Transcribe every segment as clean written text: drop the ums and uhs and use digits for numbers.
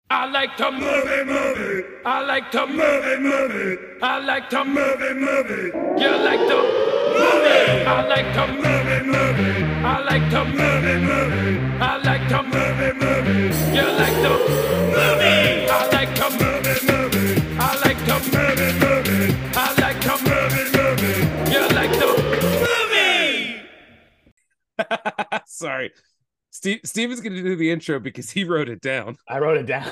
I like to move it, move it. I like to move it, move it. I like to move it, move it. You like to move it. I like to move it, move it. I like to move it, move it. I like to move it, move it. You like to move it. I like to move it, move it. I like to move it, move it. I like to move it, move it. You like to move it. Sorry. Steve is going to do the intro because he wrote it down. I wrote it down.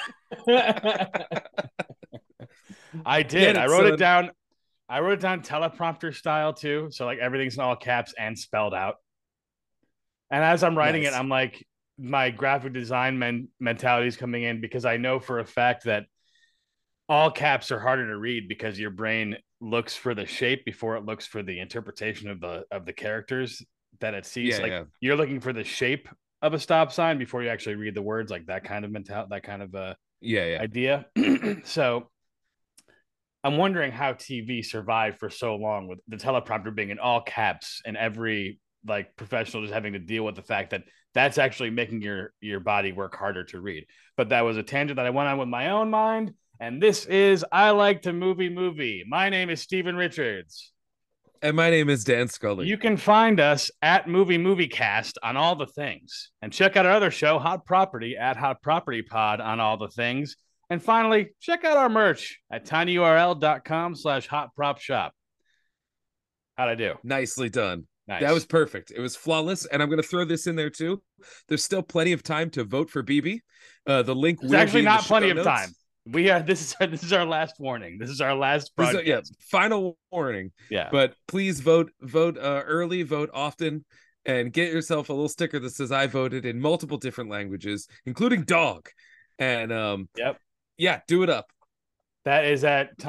I did. It, I wrote son. it down. I wrote it down teleprompter style too. So like everything's in all caps and spelled out. And as I'm writing Nice. it, I'm like, my graphic design mentality is coming in because I know for a fact that all caps are harder to read because your brain looks for the shape before it looks for the interpretation of the characters that it sees. Yeah, like yeah. you're looking for the shape of a stop sign before you actually read the words, like that kind of mentality, that kind of Yeah. idea. So I'm wondering how TV survived for so long with the teleprompter being in all caps and every like professional just having to deal with the fact that that's actually making your body work harder to read. But that was a tangent that I went on with my own mind. And this is I Like to Movie. My name is Steven Richards. And my name is Dan Scully. You can find us at MovieCast on all the things. And check out our other show, Hot Property, at Hot Property Pod on all the things. And finally, check out our merch at tinyurl.com/hotpropshop. How'd I do? Nicely done. Nice. That was perfect. It was flawless. And I'm going to throw this in there too. There's still plenty of time to vote for BB. The link It's will actually be not in the plenty show of notes. time. This is our last warning. This is our last broadcast. Final warning. Yeah. But please vote early, vote often, and get yourself a little sticker that says I voted in multiple different languages, including dog. And Yep. Yeah, do it up. That is at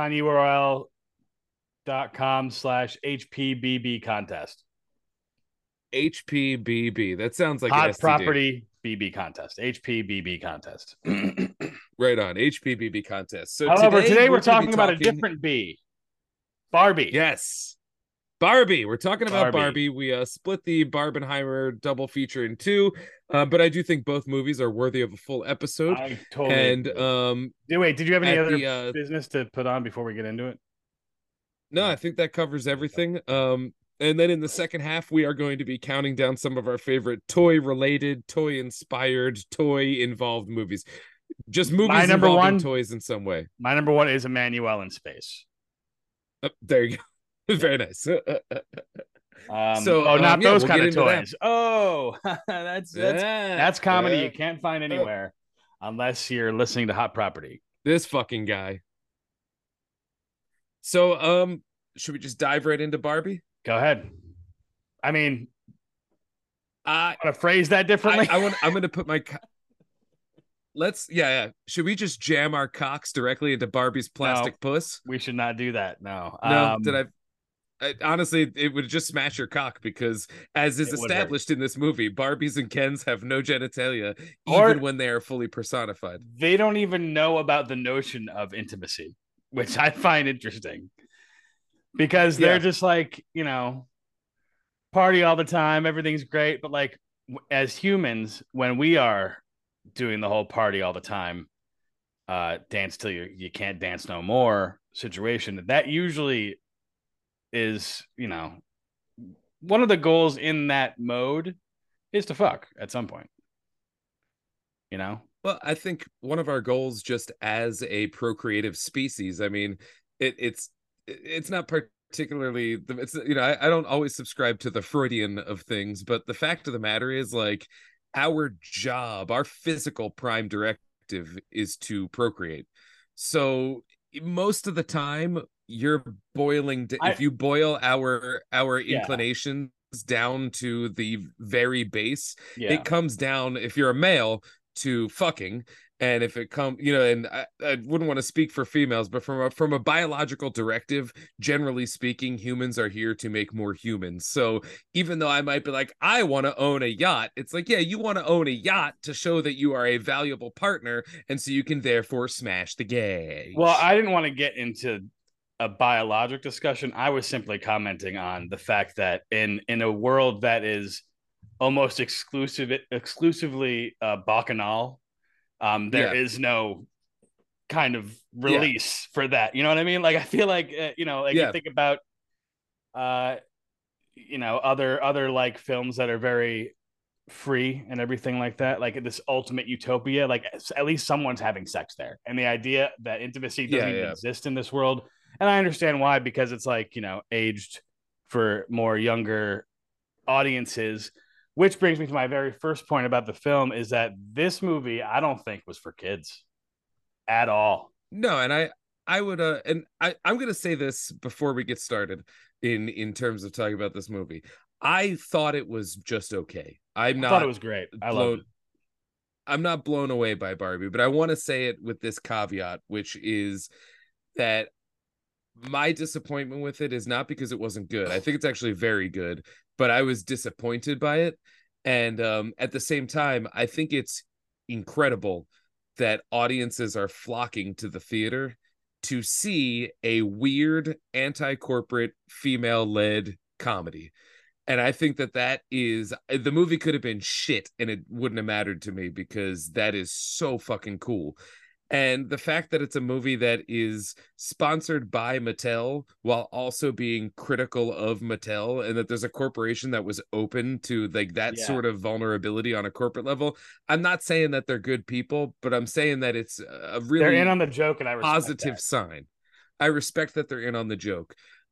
tinyurl.com/HPBB contest. HPBB. That sounds like an Hot STD. Property BB contest. HPBB contest. Right on. HPBB contest. So however, today we're gonna talking be about a different B. Barbie. Yes. Barbie. We're talking about Barbie. We split the Barbenheimer double feature in two, but I do think both movies are worthy of a full episode. I totally And agree. Wait, did you have any at other business to put on before we get into it? No, I think that covers everything. And then in the second half, we are going to be counting down some of our favorite toy-related, toy-inspired, toy-involved movies. Just movies involving toys in some way. My number one is Emmanuel in Space. There you go. Very nice. Not those kind of toys. That. Oh, that's comedy you can't find anywhere unless you're listening to Hot Property. This fucking guy. So, should we just dive right into Barbie? Go ahead. I mean, I want to phrase that differently. I'm going to put my. Yeah. Should we just jam our cocks directly into Barbie's plastic puss? We should not do that. No. Honestly, it would just smash your cock because, as is established in this movie, Barbies and Kens have no genitalia, even when they are fully personified. They don't even know about the notion of intimacy, which I find interesting. Because they're just like, party all the time. Everything's great. But like, as humans, when we are doing the whole party all the time, dance till you can't dance no more situation, that usually is, one of the goals in that mode is to fuck at some point, Well, I think one of our goals just as a procreative species, I mean, it's not particularly, I don't always subscribe to the Freudian of things, but the fact of the matter is, like, our job, our physical prime directive is to procreate. So most of the time you're boiling, if you boil our inclinations down to the very base, it comes down, if you're a male, to fucking. And if it comes, and I wouldn't want to speak for females, but from a biological directive, generally speaking, humans are here to make more humans. So even though I might be like, I want to own a yacht, it's like, yeah, you want to own a yacht to show that you are a valuable partner, and so you can therefore smash the gauge. Well, I didn't want to get into a biologic discussion. I was simply commenting on the fact that in a world that is almost exclusively bacchanal, There is no kind of release for that. You know what I mean? Like, I feel like, you think about, other like films that are very free and everything like that, like this ultimate utopia, like at least someone's having sex there, and the idea that intimacy doesn't even exist in this world. And I understand why, because it's like, aged for more younger audiences, which brings me to my very first point about the film, is that this movie I don't think was for kids at all. No, and I would I'm gonna say this before we get started in terms of talking about this movie. I thought it was just okay. I thought it was great. I loved it. I'm not blown away by Barbie, but I want to say it with this caveat, which is that my disappointment with it is not because it wasn't good. I think it's actually very good, but I was disappointed by it. And at the same time, I think it's incredible that audiences are flocking to the theater to see a weird anti-corporate female-led comedy. And I think that is, the movie could have been shit and it wouldn't have mattered to me, because that is so fucking cool. And the fact that it's a movie that is sponsored by Mattel while also being critical of Mattel, and that there's a corporation that was open to like that sort of vulnerability on a corporate level. I'm not saying that they're good people, but I'm saying that it's a really, they're in on the joke, and I respect positive that. sign. I respect that they're in on the joke.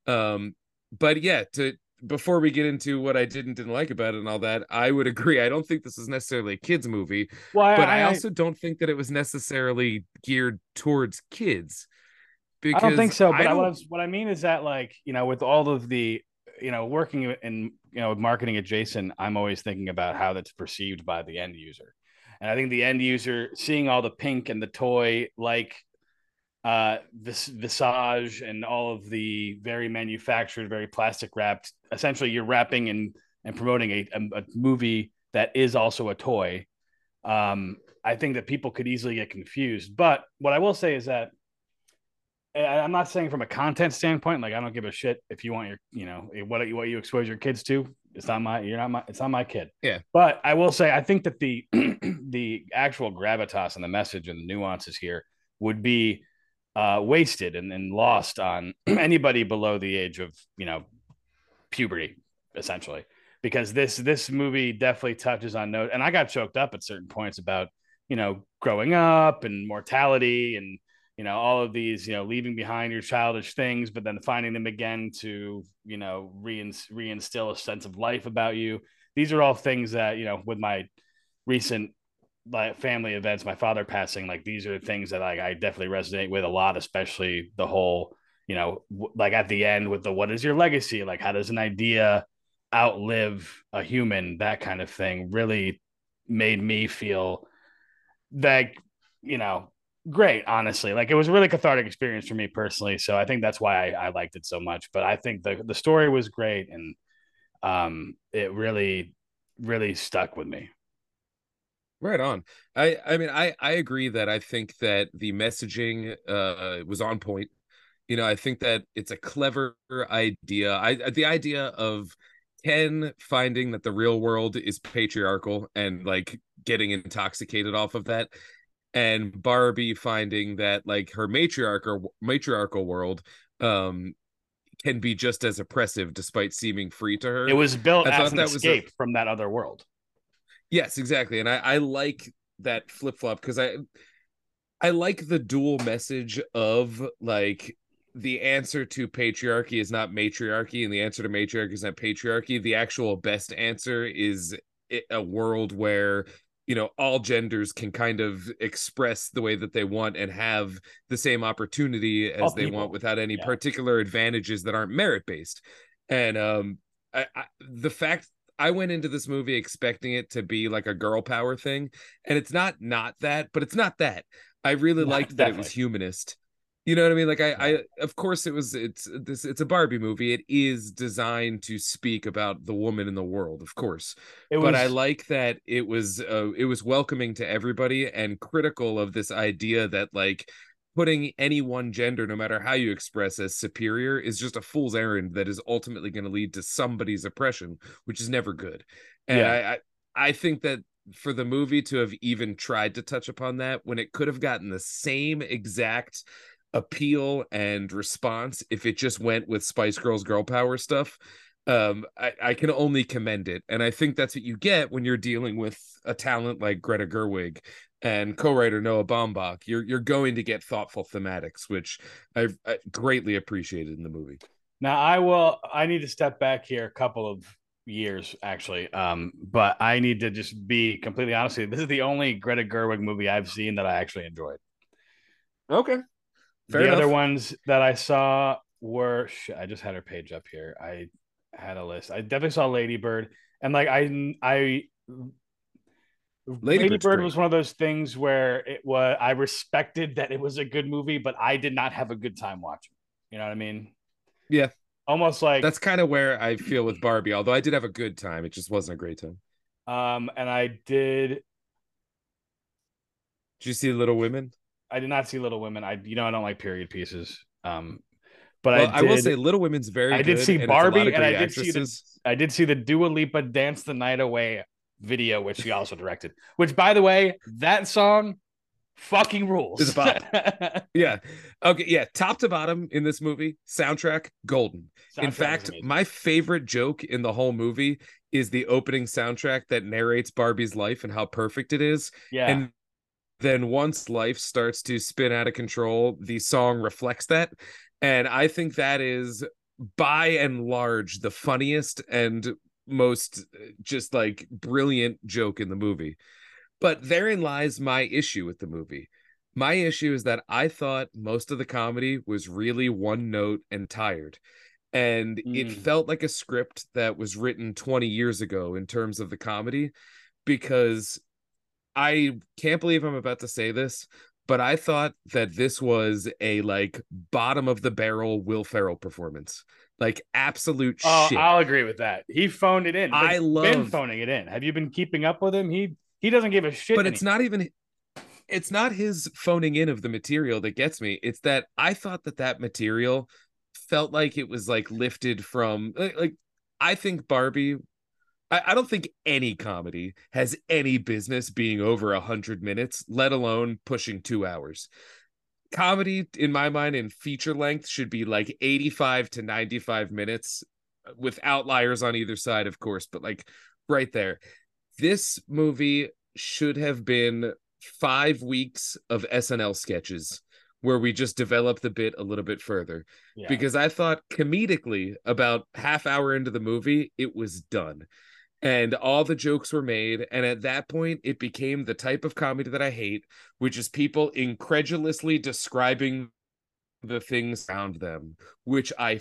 But yeah, before we get into what I didn't like about it and all that, I would agree. I don't think this is necessarily a kids movie, but I also don't think that it was necessarily geared towards kids. Because I don't think so. But what I mean is that, like, with all of the, working in, marketing adjacent, I'm always thinking about how that's perceived by the end user. And I think the end user seeing all the pink and the toy, like, this visage and all of the very manufactured, very plastic wrapped, essentially you're wrapping and promoting a movie that is also a toy. I think that people could easily get confused. But what I will say is that, I'm not saying from a content standpoint, like, I don't give a shit if you want your, what you expose your kids to. It's not my kid. Yeah. But I will say, I think that the the actual gravitas and the message and the nuances here would be wasted and lost on anybody below the age of, puberty, essentially, because this movie definitely touches on note. And I got choked up at certain points about, growing up and mortality and, all of these, leaving behind your childish things, but then finding them again to, reinstill a sense of life about you. These are all things that, with my recent family events, my father passing, like, these are the things that I definitely resonate with a lot, especially the whole, like at the end with the, what is your legacy? Like, how does an idea outlive a human? That kind of thing really made me feel like, great, honestly. Like, it was a really cathartic experience for me personally. So I think that's why I liked it so much. But I think the story was great, and it really, really stuck with me. Right on. I mean, I agree that I think that the messaging was on point. I think that it's a clever idea. The idea of Ken finding that the real world is patriarchal and like getting intoxicated off of that, and Barbie finding that like her matriarchal world can be just as oppressive despite seeming free to her. It was built as an escape from that other world. Yes, exactly. And I like that flip-flop, because I like the dual message of like, the answer to patriarchy is not matriarchy, and the answer to matriarchy is not patriarchy. The actual best answer is a world where, all genders can kind of express the way that they want and have the same opportunity as they want without any particular advantages that aren't merit-based. And the fact, I went into this movie expecting it to be like a girl power thing, and it's not that, but it's not that. I really liked that it was humanist. You know what I mean? Like, I of course it's a Barbie movie. It is designed to speak about the woman in the world, of course. But I like that it was welcoming to everybody and critical of this idea that like putting any one gender, no matter how you express, as superior is just a fool's errand that is ultimately going to lead to somebody's oppression, which is never good. And I think that for the movie to have even tried to touch upon that when it could have gotten the same exact appeal and response if it just went with Spice Girls girl power stuff, I can only commend it. And I think that's what you get when you're dealing with a talent like Greta Gerwig and co-writer Noah Baumbach. You're going to get thoughtful thematics, which I greatly appreciated in the movie. Now I need to step back here a couple of years actually. But I need to just be completely honest with you. This is the only Greta Gerwig movie I've seen that I actually enjoyed. Okay. Fair enough. Other ones that I saw were I just had her page up here. I had a list. I definitely saw Lady Bird, and like Lady Bird was one of those things where I respected that it was a good movie, but I did not have a good time watching. You know what I mean? Yeah. Almost like that's kind of where I feel with Barbie, although I did have a good time. It just wasn't a great time. And I did. Did you see Little Women? I did not see Little Women. I don't like period pieces. But I will say Little Women's very good. I did see Barbie, and I did see the Dua Lipa Dance the Night Away video, which she also directed. Which, by the way, that song fucking rules. It's a bop. Yeah. Okay. Yeah. Top to bottom in this movie, soundtrack golden. In fact, my favorite joke in the whole movie is the opening soundtrack that narrates Barbie's life and how perfect it is. Yeah. And then once life starts to spin out of control, the song reflects that. And I think that is by and large the funniest and most just like brilliant joke in the movie. But therein lies my issue with the movie. My issue is that I thought most of the comedy was really one note and tired. And it felt like a script that was written 20 years ago in terms of the comedy, because I can't believe I'm about to say this, but I thought that this was a like bottom of the barrel Will Ferrell performance. Like absolute shit. I'll agree with that. He phoned it in. Been phoning it in. Have you been keeping up with him? He doesn't give a shit. But it's not his phoning in of the material that gets me. It's that I thought that material felt like it was like lifted from like I think Barbie. I don't think any comedy has any business being over 100 minutes, let alone pushing 2 hours. Comedy, in my mind, in feature length should be like 85 to 95 minutes with outliers on either side, of course, but like right there. This movie should have been 5 weeks of SNL sketches where we just develop the bit a little bit further. Yeah. Because I thought comedically about half hour into the movie, it was done. And all the jokes were made. And at that point, it became the type of comedy that I hate, which is people incredulously describing the things around them, which I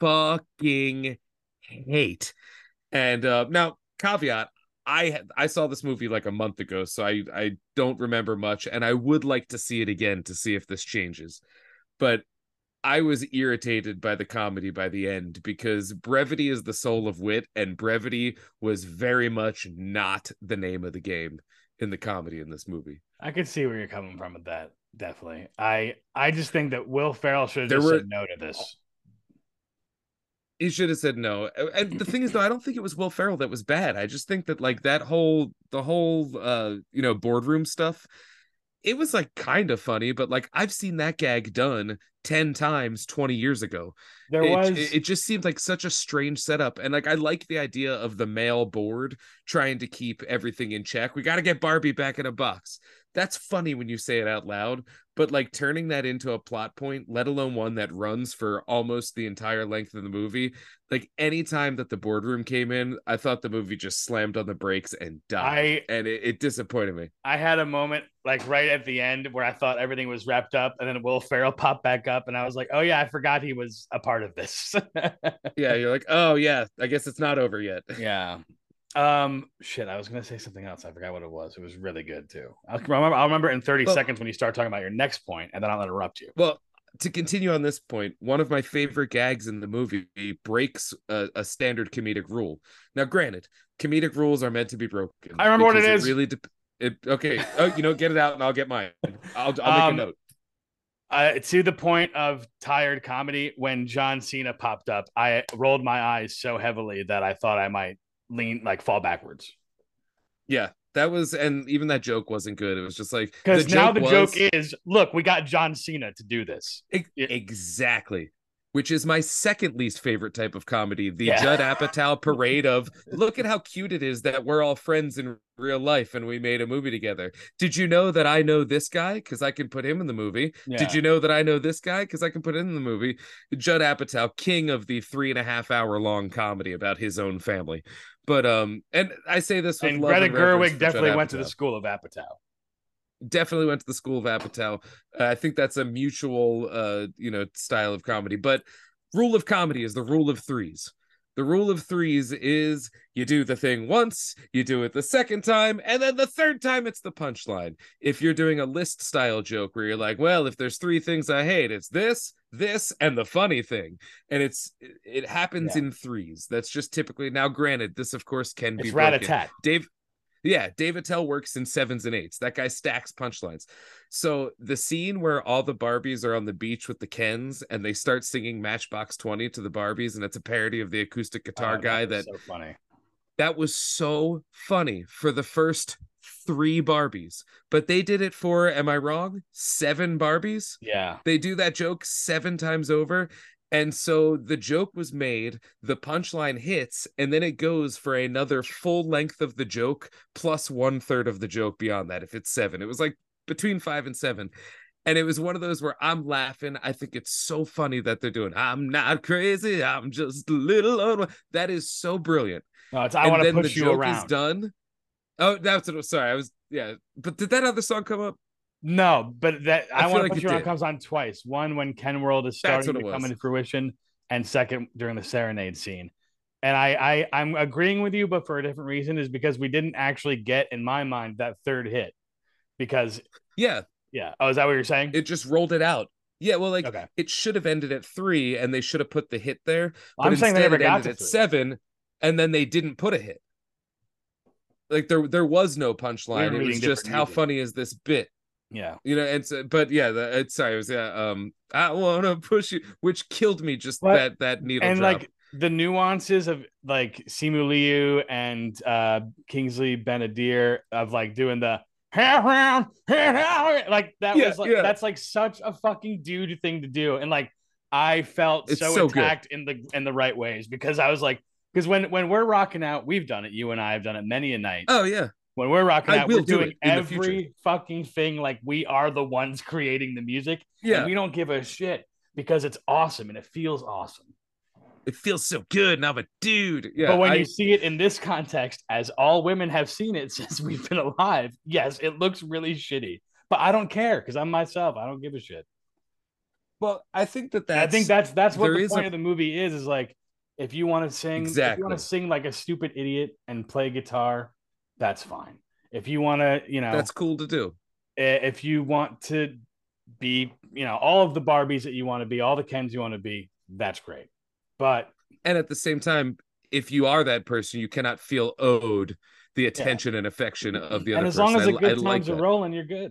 fucking hate. And now, caveat, I saw this movie like a month ago, so I don't remember much. And I would like to see it again to see if this changes. But I was irritated by the comedy by the end, because brevity is the soul of wit, and brevity was very much not the name of the game in the comedy in this movie. I could see where you're coming from with that. Definitely. I just think that Will Ferrell should have said no to this. He should have said no. And the thing is, though, I don't think it was Will Ferrell that was bad. I just think that like the whole boardroom stuff, it was like kind of funny, but like I've seen that gag done 10 times 20 years ago. It just seemed like such a strange setup. And like I like the idea of the male board trying to keep everything in check. We got to get Barbie back in a box. That's funny when you say it out loud, but like turning that into a plot point, let alone one that runs for almost the entire length of the movie, like anytime that the boardroom came in, I thought the movie just slammed on the brakes and died. And it disappointed me. I had a moment like right at the end where I thought everything was wrapped up, and then Will Ferrell popped back up, and I was like, oh yeah, I forgot he was a part of this. Yeah, you're like, oh yeah, I guess it's not over yet. Yeah. Shit, I was gonna say something else. I forgot what it was. It was really good too. I'll remember in 30 seconds when you start talking about your next point, and then I'll interrupt you. Well, to continue on this point, one of my favorite gags in the movie breaks a standard comedic rule. Now, granted, comedic rules are meant to be broken. I remember what it is. Okay. Oh, get it out, and I'll get mine. I'll make a note. To the point of tired comedy, when John Cena popped up, I rolled my eyes so heavily that I thought I might fall backwards. Yeah, That was, and even that joke wasn't good. It was just like because now the joke is, look, we got John Cena to do this. Exactly. Which is my second least favorite type of comedy. The Judd Apatow parade of, look at how cute it is that we're all friends in real life and we made a movie together. Did you know that I know this guy? Because I can put him in the movie. Yeah. Did you know that I know this guy? Because I can put him in the movie. Judd Apatow, king of the 3.5 hour long comedy about his own family. But and I say this with love Greta Gerwig definitely went to the school of Apatow. Definitely went to the school of Apatow. I think that's a mutual, style of comedy. But rule of comedy is the rule of threes. The rule of threes is you do the thing once, you do it the second time, and then the third time it's the punchline. If you're doing a list style joke where you're like, well, if there's 3 things I hate, it's this, and the funny thing. And it happens in threes. That's just typically, now granted, this of course can be Rat-a-tat. Dave Attell works in 7s and 8s. That guy stacks punchlines. So the scene where all the Barbies are on the beach with the Kens and they start singing Matchbox 20 to the Barbies, and it's a parody of the acoustic guitar guy. That's so funny. That was so funny for the first 3 Barbies, but they did it for, am I wrong, 7 Barbies? Yeah. They do that joke 7 times over. And so the joke was made, the punchline hits, and then it goes for another full length of the joke plus 1/3 of the joke beyond that. If it's 7, it was like between 5 and 7. And it was one of those where I'm laughing. I think it's so funny that they're doing, I'm not crazy, I'm just a little. That is so brilliant. No, it's I want to push you around. Is done. Oh, that's what. Sorry, I was. Yeah, but did that other song come up? No, but that I want to put you on comes on twice. One when Ken World is starting to come into fruition, and second during the serenade scene. And I'm agreeing with you, but for a different reason, is because we didn't actually get, in my mind, that third hit. Because yeah. Oh, is that what you're saying? It just rolled it out. Yeah, well, It should have ended at 3, and they should have put the hit there. But I'm saying they never got to at 7, and then they didn't put a hit. Like there was no punchline. It was just how funny is this bit. Yeah, and so, but yeah, sorry, it was I want to push you, which killed me. Just that needle and drop. Like the nuances of like Simu Liu and Kingsley Ben-Adir of like doing the like that was like that's like such a fucking dude thing to do, and like I felt so attacked in the right ways because I was like, because when we're rocking out, we've done it. You and I have done it many a night. Oh yeah. When we're rocking out, we're doing every fucking thing like we are the ones creating the music. Yeah. And we don't give a shit because it's awesome and it feels awesome. It feels so good and I'm a dude. Yeah. But when you see it in this context, as all women have seen it since we've been alive, yes, it looks really shitty. But I don't care because I'm myself. I don't give a shit. Well, I think that's what the point of the movie is like, if you want to sing, if you want to sing like a stupid idiot and play guitar, that's fine. If you want to, that's cool to do. If you want to be, all of the Barbies that you want to be, all the Kens you want to be, that's great. But and at the same time, if you are that person, you cannot feel owed the attention and affection of the other person. And as long as the good times are rolling, you're good.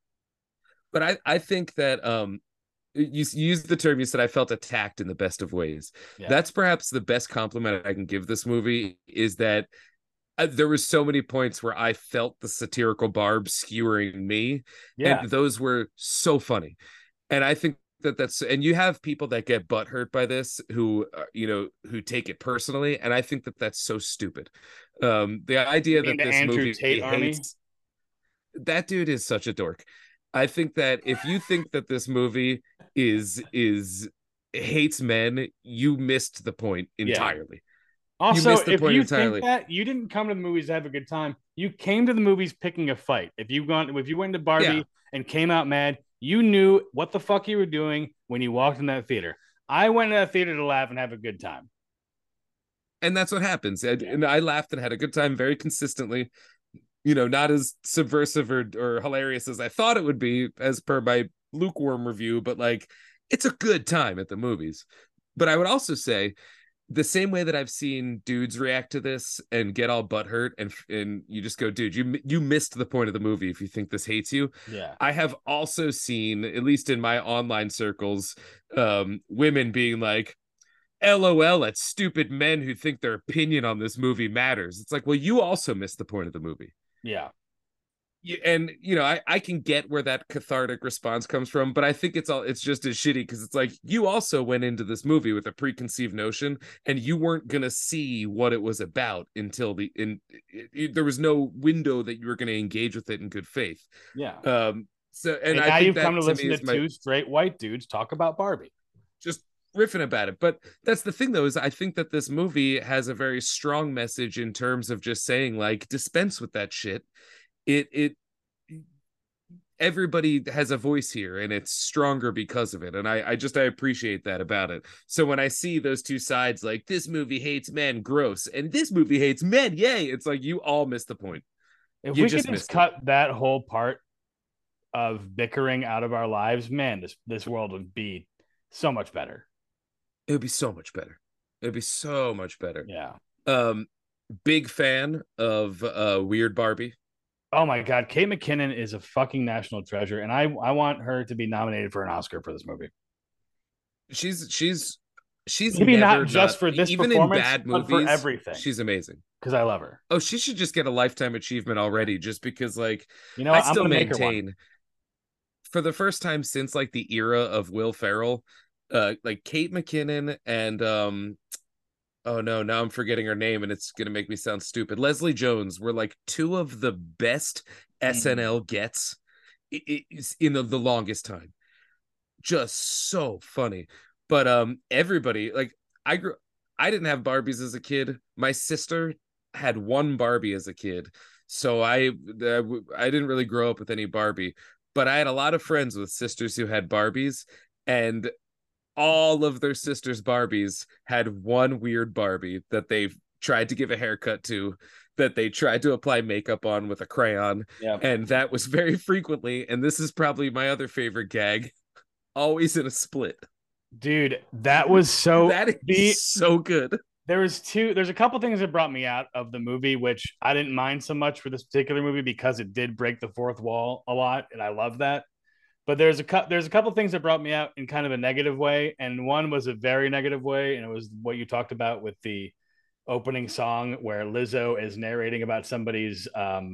But I think that you used the term, you said I felt attacked in the best of ways. Yeah. That's perhaps the best compliment I can give this movie, is that there were so many points where I felt the satirical barb skewering me. Yeah. And those were so funny. And I think that's, and you have people that get butthurt by this who take it personally. And I think that's so stupid. The idea that this movie hates, that dude is such a dork. I think that if you think that this movie is hates men, you missed the point entirely. Yeah. Also, if you think that, you didn't come to the movies to have a good time. You came to the movies picking a fight. If you went to Barbie and came out mad, you knew what the fuck you were doing when you walked in that theater. I went to that theater to laugh and have a good time. And that's what happens. And I laughed and had a good time very consistently. Not as subversive or hilarious as I thought it would be, as per my lukewarm review, but like, it's a good time at the movies. But I would also say, the same way that I've seen dudes react to this and get all butthurt, and you just go, dude, you missed the point of the movie if you think this hates you. Yeah. I have also seen, at least in my online circles, women being like, LOL at stupid men who think their opinion on this movie matters. It's like, well, you also missed the point of the movie. Yeah. And I can get where that cathartic response comes from, but I think it's just as shitty because it's like you also went into this movie with a preconceived notion and you weren't gonna see what it was about until there was no window that you were gonna engage with it in good faith. Yeah. So and And I now think you've come that to to me listen to is my two straight white dudes talk about Barbie. just riffing about it. But that's the thing though, is I think that this movie has a very strong message in terms of just saying like dispense with that shit. It everybody has a voice here and it's stronger because of it, and I appreciate that about it. So when I see those two sides, like this movie hates men, gross, and this movie hates men, yay, it's like you all missed the point. If You we could just just missed cut that whole part of bickering out of our lives, man, this world would be so much better. It would be so much better. It'd be so much better. Yeah. um Big fan of Weird Barbie. Oh my God, Kate McKinnon is a fucking national treasure, and I want her to be nominated for an Oscar for this movie. She's Maybe never not just not for this even in performance, bad but for movies. everything. She's amazing Because I love her. Oh, she should just get a lifetime achievement already, just because like You know I what? I'm still gonna make her one. maintain for the first time since like the era of Will Ferrell, like Kate McKinnon and oh no, now I'm forgetting her name and it's gonna make me sound stupid. Leslie Jones were like two of the best SNL gets in the longest time. Just so funny. But everybody like I didn't have Barbies as a kid. My sister had one Barbie as a kid. So I didn't really grow up with any Barbie, but I had a lot of friends with sisters who had Barbies, and all of their sisters' Barbies had one weird Barbie that they tried to give a haircut to, that they tried to apply makeup on with a crayon. Yeah. And that was very frequently, and this is probably my other favorite gag, always in a split. Dude, that was so That is so good. There's a couple things that brought me out of the movie, which I didn't mind so much for this particular movie because it did break the fourth wall a lot, and I love that. But there's a couple things that brought me out in kind of a negative way, and one was a very negative way, and it was what you talked about with the opening song where Lizzo is narrating about somebody's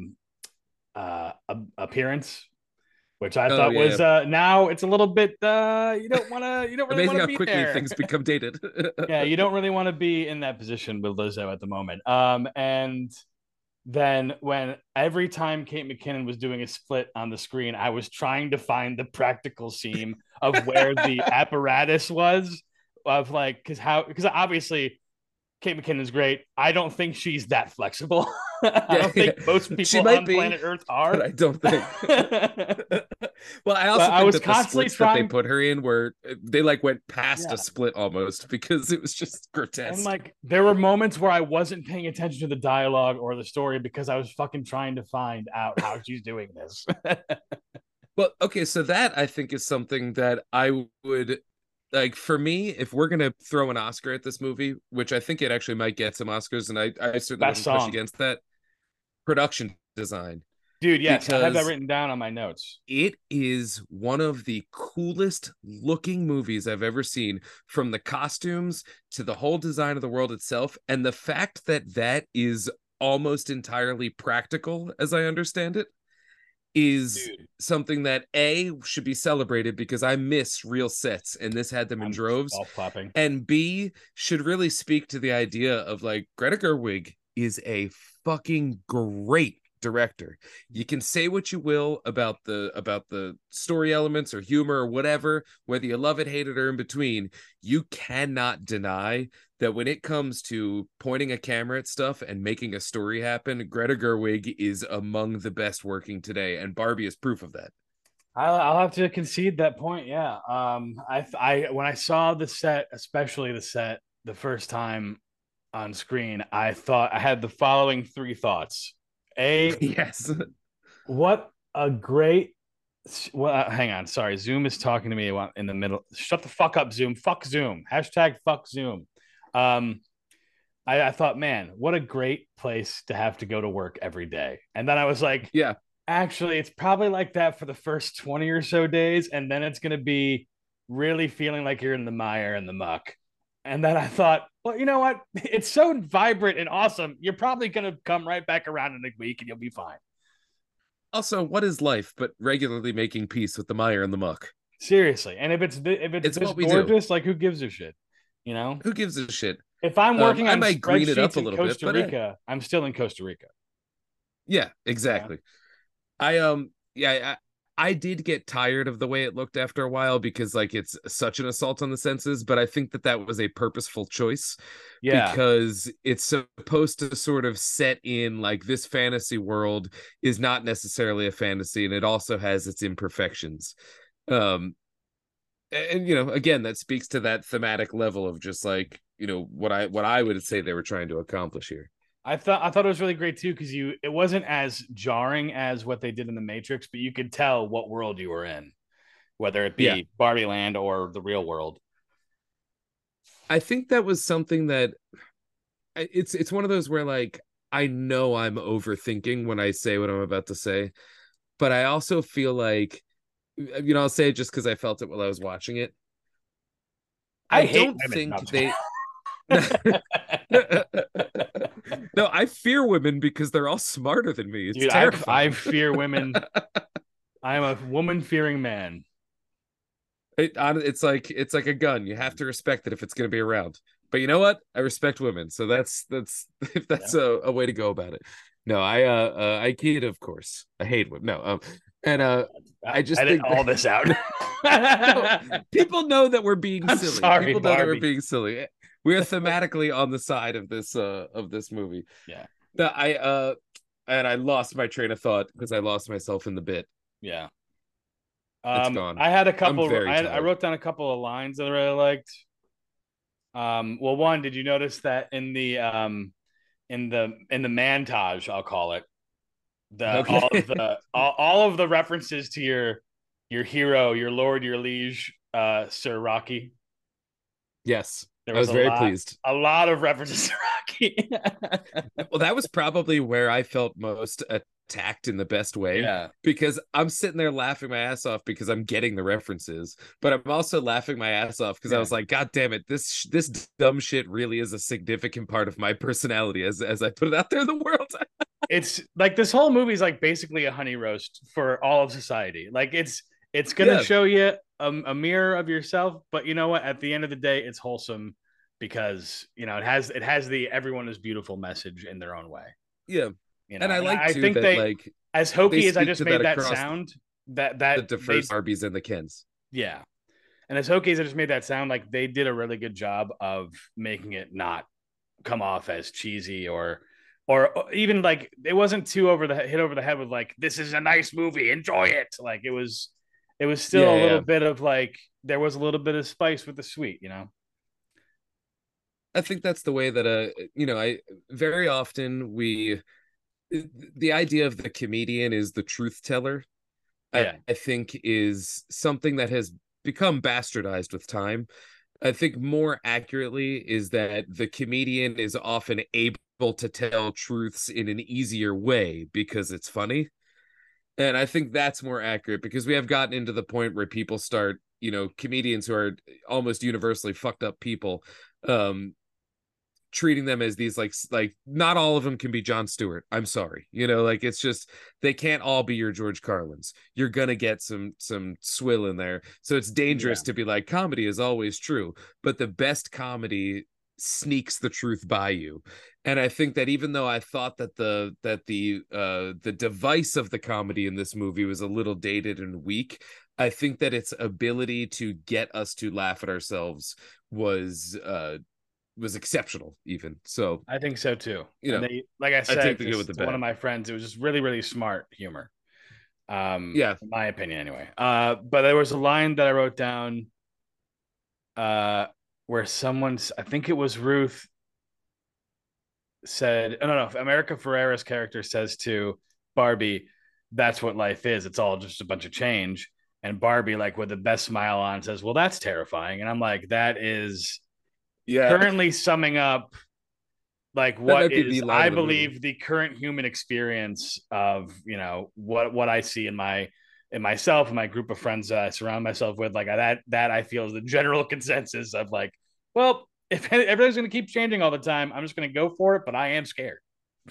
appearance, which I thought was now it's a little bit you don't really amazing want to how be quickly there. things become dated. Yeah, you don't really want to be in that position with Lizzo at the moment. And then when every time Kate McKinnon was doing a split on the screen, I was trying to find the practical seam of where the apparatus was, of like because obviously Kate McKinnon's great. I don't think she's that flexible. I don't think most people on planet Earth are. But I don't think. Well, I also think that the splits that they put her in were they like went past a split almost because it was just grotesque. And like there were moments where I wasn't paying attention to the dialogue or the story because I was fucking trying to find out how she's doing this. Well, okay, so that I think is something that I would like. For me, if we're gonna throw an Oscar at this movie, which I think it actually might get some Oscars, and I certainly wouldn't push against that, production design. Dude, yes, I have that written down on my notes. It is one of the coolest looking movies I've ever seen, from the costumes to the whole design of the world itself, and the fact that that is almost entirely practical, as I understand it, is something that should be celebrated because I miss real sets and this had them in droves. And B, should really speak to the idea of like Greta Gerwig is a fucking great director. You can say what you will about the story elements or humor or whatever, whether you love it, hate it, or in between. You cannot deny that when it comes to pointing a camera at stuff and making a story happen, Greta Gerwig is among the best working today, and Barbie is proof of that. I'll have to concede that point. Yeah. I when I saw the set, especially the set the first time on screen, I thought I had the following three thoughts. Yes. What a great. Well, hang on. Sorry, Zoom is talking to me in the middle. Shut the fuck up, Zoom. Fuck Zoom. Hashtag fuck Zoom. I thought, man, what a great place to have to go to work every day. And then I was like, yeah, actually, it's probably like that for the first 20 or so days, and then it's going to be really feeling like you're in the mire and the muck. And then I thought, well, you know what? It's so vibrant and awesome. You're probably going to come right back around in a week and you'll be fine. Also, what is life but regularly making peace with the mire and the muck? Seriously. And if it's It's this what we do. gorgeous, like who gives a shit? You know? Who gives a shit? If I'm working I on might green it up spreadsheets a in little bit, Costa but Rica, I'm still in Costa Rica. yeah, exactly. Yeah, I did get tired of the way it looked after a while because like it's such an assault on the senses, but I think that that was a purposeful choice Yeah. because it's supposed to sort of set in like this fantasy world is not necessarily a fantasy and it also has its imperfections. Um and you know, again, that speaks to that thematic level of just like, you know, what I would say they were trying to accomplish here. I thought it was really great too because it wasn't as jarring as what they did in the Matrix, but you could tell what world you were in, whether it Yeah. be Barbie Land or the real world. I think that was something that it's one of those where like I know I'm overthinking when I say what I'm about to say, but I also feel like you know, I'll say it just because I felt it while I was watching it. I I hate don't women. think No, they no, I fear women because they're all smarter than me. It's dude, I terrifying. fear women. I am a woman fearing man. It's like a gun. You have to respect it if it's going to be around. But you know what? I respect women, so that's if that's Yeah. a way to go about it. No, I kid, of course. I hate women. No, and I just Edit think all this out. no, people know that we're being I'm silly. sorry, People know that we're Barbie. being silly. We are thematically on the side of this movie. Yeah. No, and I lost my train of thought because I lost myself in the bit. Yeah. It's gone. I had a I'm couple. very I tired. wrote down a couple of lines that I really liked. Well, one, did you notice that in the montage, I'll call it, the Okay. all of the references to your hero, your lord, your liege, Sir Rocky. Yes, There I was was very pleased. a lot of references to Rocky. Well, that was probably where I felt most attacked in the best way Yeah. because I'm sitting there laughing my ass off because I'm getting the references, but I'm also laughing my ass off because I Yeah. was like, God damn it, this dumb shit really is a significant part of my personality as I put it out there in the world. It's like this whole movie is like basically a honey roast for all of society. Like it's gonna Yeah, show you a mirror of yourself, but you know what? At the end of the day, it's wholesome because you know it has the everyone is beautiful message in their own way. yeah, You and know, I and like I too think that they, like as they hokey as I speak just to that made that across sound, the that they diverse Barbies and the Kens. yeah, and as hokey as I just made that sound, like they did a really good job of making it not come off as cheesy or even like it wasn't too hit over the head with like this is a nice movie, enjoy it. Like it was still Yeah, a little yeah. bit of like there was a little bit of spice with the sweet, you know. I think that's the way that you know, I very often we the idea of the comedian is the truth teller. Yeah, I think is something that has become bastardized with time. I think more accurately is that the comedian is often able to tell truths in an easier way because it's funny. And I think that's more accurate because we have gotten into the point where people start, you know, comedians who are almost universally fucked up people, um, treating them as these like not all of them can be Jon Stewart. I'm sorry. You know, like it's just they can't all be your George Carlins. You're gonna get some swill in there. So it's yeah, dangerous to be like comedy is always true, but the best comedy sneaks the truth by you. And I think that even though I thought that the device of the comedy in this movie was a little dated and weak, I think that its ability to get us to laugh at ourselves was exceptional even. So, I think so too. you And know, they, like I I said take the good with the to one of bad. my friends, it was just really, really smart humor. Yeah. In my opinion, anyway. But there was a line that I wrote down, uh, where someone's, I think it was Ruth, said, oh, no, no, America Ferrera's character says to Barbie, "That's what life is. It's all just a bunch of change." And Barbie, like with the best smile on, says, "Well, that's terrifying." And I'm like, that is Yeah. currently summing up like That what might be is the line I of the movie. believe the current human experience of you know what I see in myself and my group of friends that I surround myself with, like that I feel is the general consensus of like, well, if everything's going to keep changing all the time, I'm just going to go for it, but I am scared.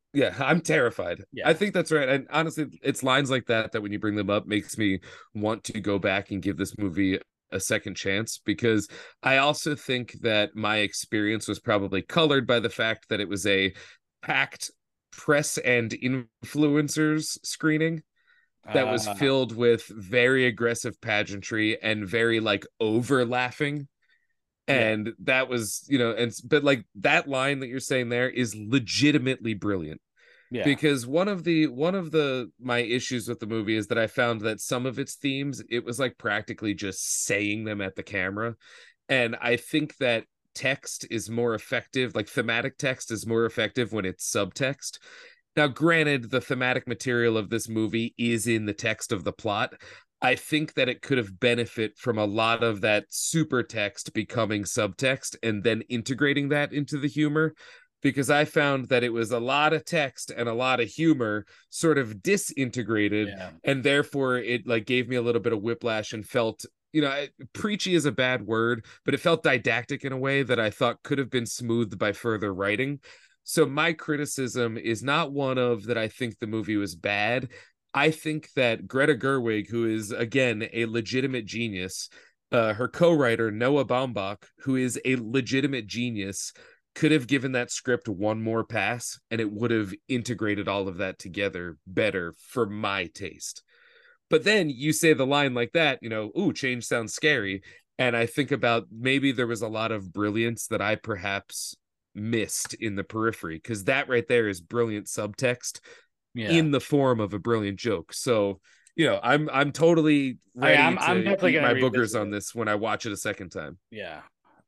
Yeah, I'm terrified. Yeah. I think that's right. And honestly, it's lines like that that when you bring them up makes me want to go back and give this movie a second chance, because I also think that my experience was probably colored by the fact that it was a packed press and influencers screening that was filled with very aggressive pageantry and very like over laughing. Yeah. And that was, you know, and but like that line that you're saying there is legitimately brilliant. Yeah. Because one of the my issues with the movie is that I found that some of its themes, it was like practically just saying them at the camera. And I think that text is more effective, like thematic text is more effective when it's subtext. Now, granted, the thematic material of this movie is in the text of the plot. I think that it could have benefit from a lot of that super text becoming subtext and then integrating that into the humor, because I found that it was a lot of text and a lot of humor sort of disintegrated, and therefore it like gave me a little bit of whiplash and felt, you know, preachy is a bad word, but it felt didactic in a way that I thought could have been smoothed by further writing. So my criticism is not one of that I think the movie was bad. I think that Greta Gerwig, who is again a legitimate genius, her co-writer Noah Baumbach, who is a legitimate genius, could have given that script one more pass and it would have integrated all of that together better for my taste. But then you say the line like that, you know, ooh, change sounds scary. And I think about maybe there was a lot of brilliance that I perhaps missed in the periphery, because that right there is brilliant subtext in the form of a brilliant joke. So, you know, I'm totally ready I'm definitely eat gonna my boogers on it. this when I watch it a second time. Yeah.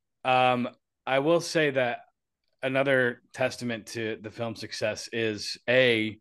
I will say that another testament to the film's success is it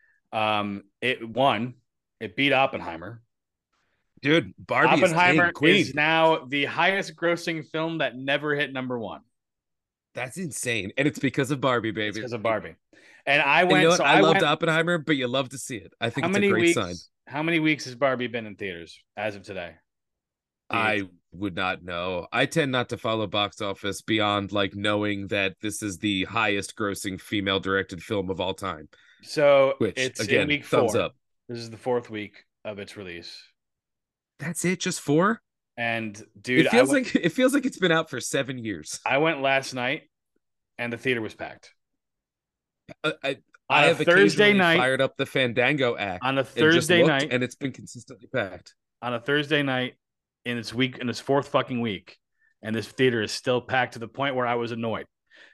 beat Oppenheimer. Dude, Barbie Oppenheimer is king, is now the highest grossing film that never hit number one. That's insane. And it's because of Barbie, baby. It's because of Barbie. And I went, and you know what? so I loved Oppenheimer, but you love to see it. I think it's a great sign. How many weeks has Barbie been in theaters as of today? I would not know. I tend not to follow box office beyond like knowing that this is the highest grossing female directed film of all time. So which it's again, in week thumbs 4. up. This is the 4th week of its release. That's it, just 4? And dude, it feels like it's been out for 7 years. I went last night and the theater was packed. I have Thursday night fired up the Fandango app on a Thursday night, and it's been consistently packed on a Thursday night in its 4th fucking week, and this theater is still packed to the point where I was annoyed.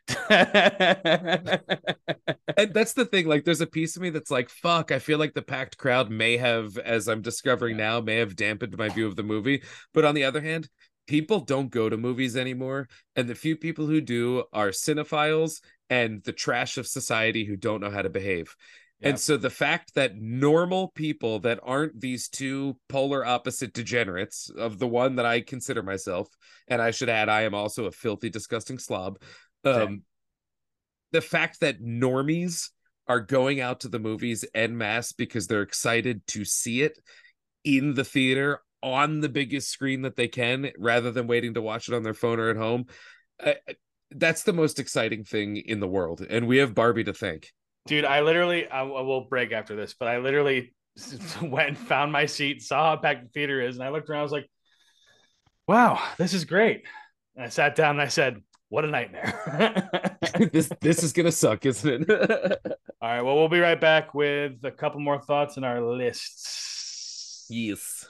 And that's the thing, like there's a piece of me that's like, fuck, I feel like the packed crowd may have, as I'm discovering now, may have dampened my view of the movie. But on the other hand, people don't go to movies anymore, and the few people who do are cinephiles and the trash of society who don't know how to behave. And so the fact that normal people that aren't these two polar opposite degenerates, of the one that I consider myself, and I should add, I am also a filthy, disgusting slob. The fact that normies are going out to the movies en masse because they're excited to see it in the theater on the biggest screen that they can, rather than waiting to watch it on their phone or at home. That's the most exciting thing in the world. And we have Barbie to thank. Dude, I will break after this, but I literally went and found my seat, saw how packed the theater is, and I looked around, I was like, wow, this is great. And I sat down and I said, what a nightmare. This is gonna suck, isn't it? All right, well, we'll be right back with a couple more thoughts in our lists. Yes.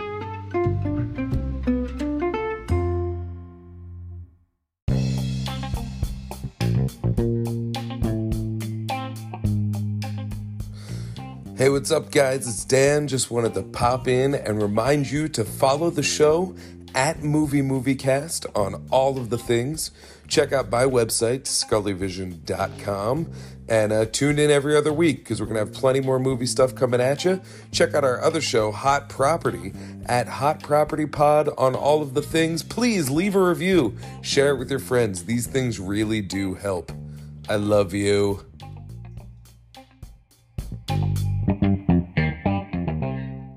Hey, what's up, guys? It's Dan. Just wanted to pop in and remind you to follow the show at MovieMovieCast on all of the things. Check out my website, scullyvision.com, and tune in every other week because we're going to have plenty more movie stuff coming at you. Check out our other show, Hot Property, at Hot Property Pod on all of the things. Please leave a review. Share it with your friends. These things really do help. I love you.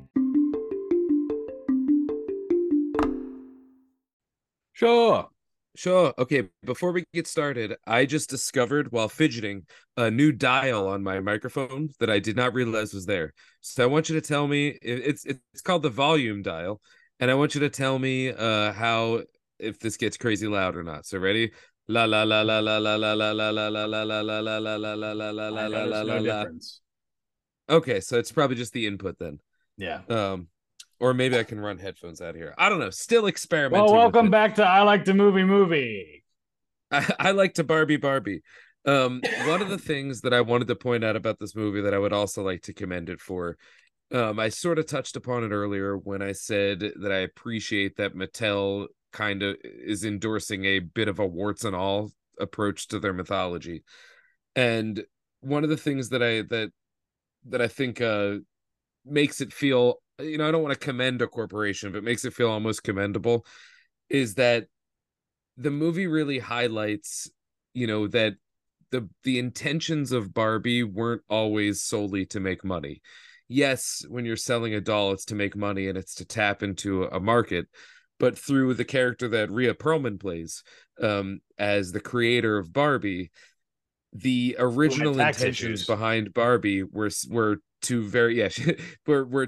Sure. Sure. Okay. Before we get started, I just discovered while fidgeting a new dial on my microphone that I did not realize was there. So I want you to tell me it's called the volume dial, and I want you to tell me how if this gets crazy loud or not. So ready? La la la la la la la la la la la la la la la la la la la la I la noticed la no la la. difference. Okay, so it's probably just the input then. Yeah. Or maybe I can run headphones out here. I don't know. Still Well, experimenting with welcome it. back to I Like to Movie. I like to Barbie. One of the things that I wanted to point out about this movie that I would also like to commend it for, I sort of touched upon it earlier when I said that I appreciate that Mattel kind of is endorsing a bit of a warts and all approach to their mythology. And one of the things that I think makes it feel, I don't want to commend a corporation, but makes it feel almost commendable is that the movie really highlights, that the intentions of Barbie weren't always solely to make money. Yes, when you're selling a doll, it's to make money and it's to tap into a market. But through the character that Rhea Perlman plays, as the creator of Barbie, the original Tax intentions issues. behind Barbie were to very were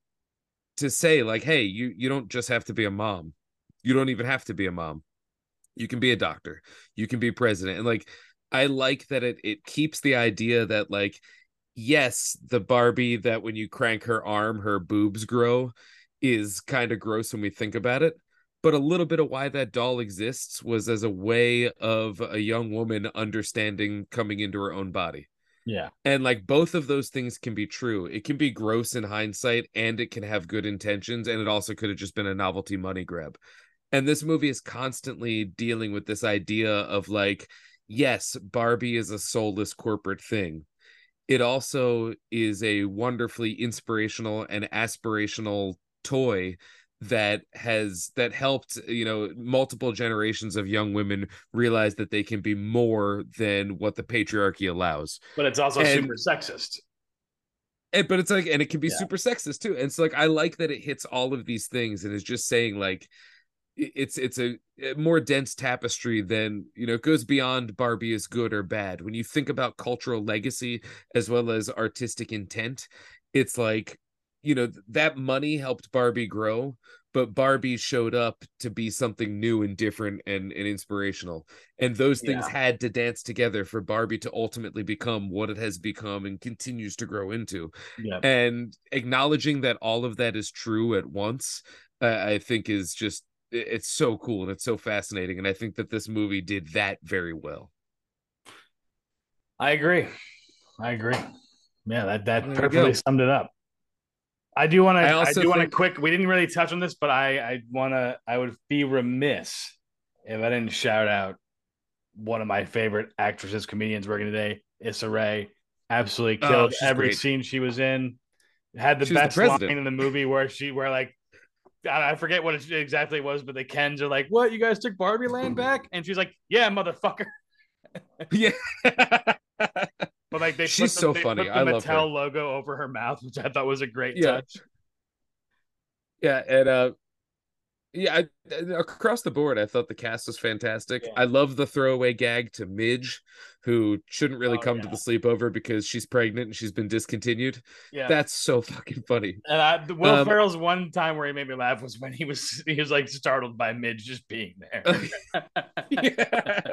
to say like, hey, you don't just have to be a mom. You don't even have to be a mom. You can be a doctor. You can be president. And like I like that it keeps the idea that like yes, the Barbie that when you crank her arm, her boobs grow is kind of gross when we think about it. But a little bit of why that doll exists was as a way of a young woman understanding coming into her own body. Yeah. And like both of those things can be true. It can be gross in hindsight and it can have good intentions. And it also could have just been a novelty money grab. And this movie is constantly dealing with this idea of like, yes, Barbie is a soulless corporate thing. It also is a wonderfully inspirational and aspirational toy that helped multiple generations of young women realize that they can be more than what the patriarchy allows. But it's also super sexist. But it's like, and it can be Yeah. super sexist too. And so like I like that it hits all of these things and is just saying like it's a more dense tapestry than it goes beyond Barbie is good or bad. When you think about cultural legacy as well as artistic intent, it's like that money helped Barbie grow, but Barbie showed up to be something new and different and inspirational, and those things had to dance together for Barbie to ultimately become what it has become and continues to grow into. And acknowledging that all of that is true at once, I think is just, it's so cool and it's so fascinating, and I think that this movie did that very well. I agree. Yeah, that perfectly summed it up. I do want to quick. We didn't really touch on this, but I would be remiss if I didn't shout out one of my favorite actresses, comedians working today, Issa Rae. Absolutely killed every scene she was in. Had the best line in the movie where like, I forget what it exactly was, but the Kens are like, "What? You guys took Barbie Land back?" And she's like, "Yeah, motherfucker." Yeah. But like she's so funny. Put the Mattel logo over her mouth, which I thought was a great touch. Yeah, and across the board, I thought the cast was fantastic. I love the throwaway gag to Midge, who shouldn't really come to the sleepover because she's pregnant and she's been discontinued. Yeah, that's so fucking funny. And Will Ferrell's one time where he made me laugh was when he was like startled by Midge just being there. Yeah.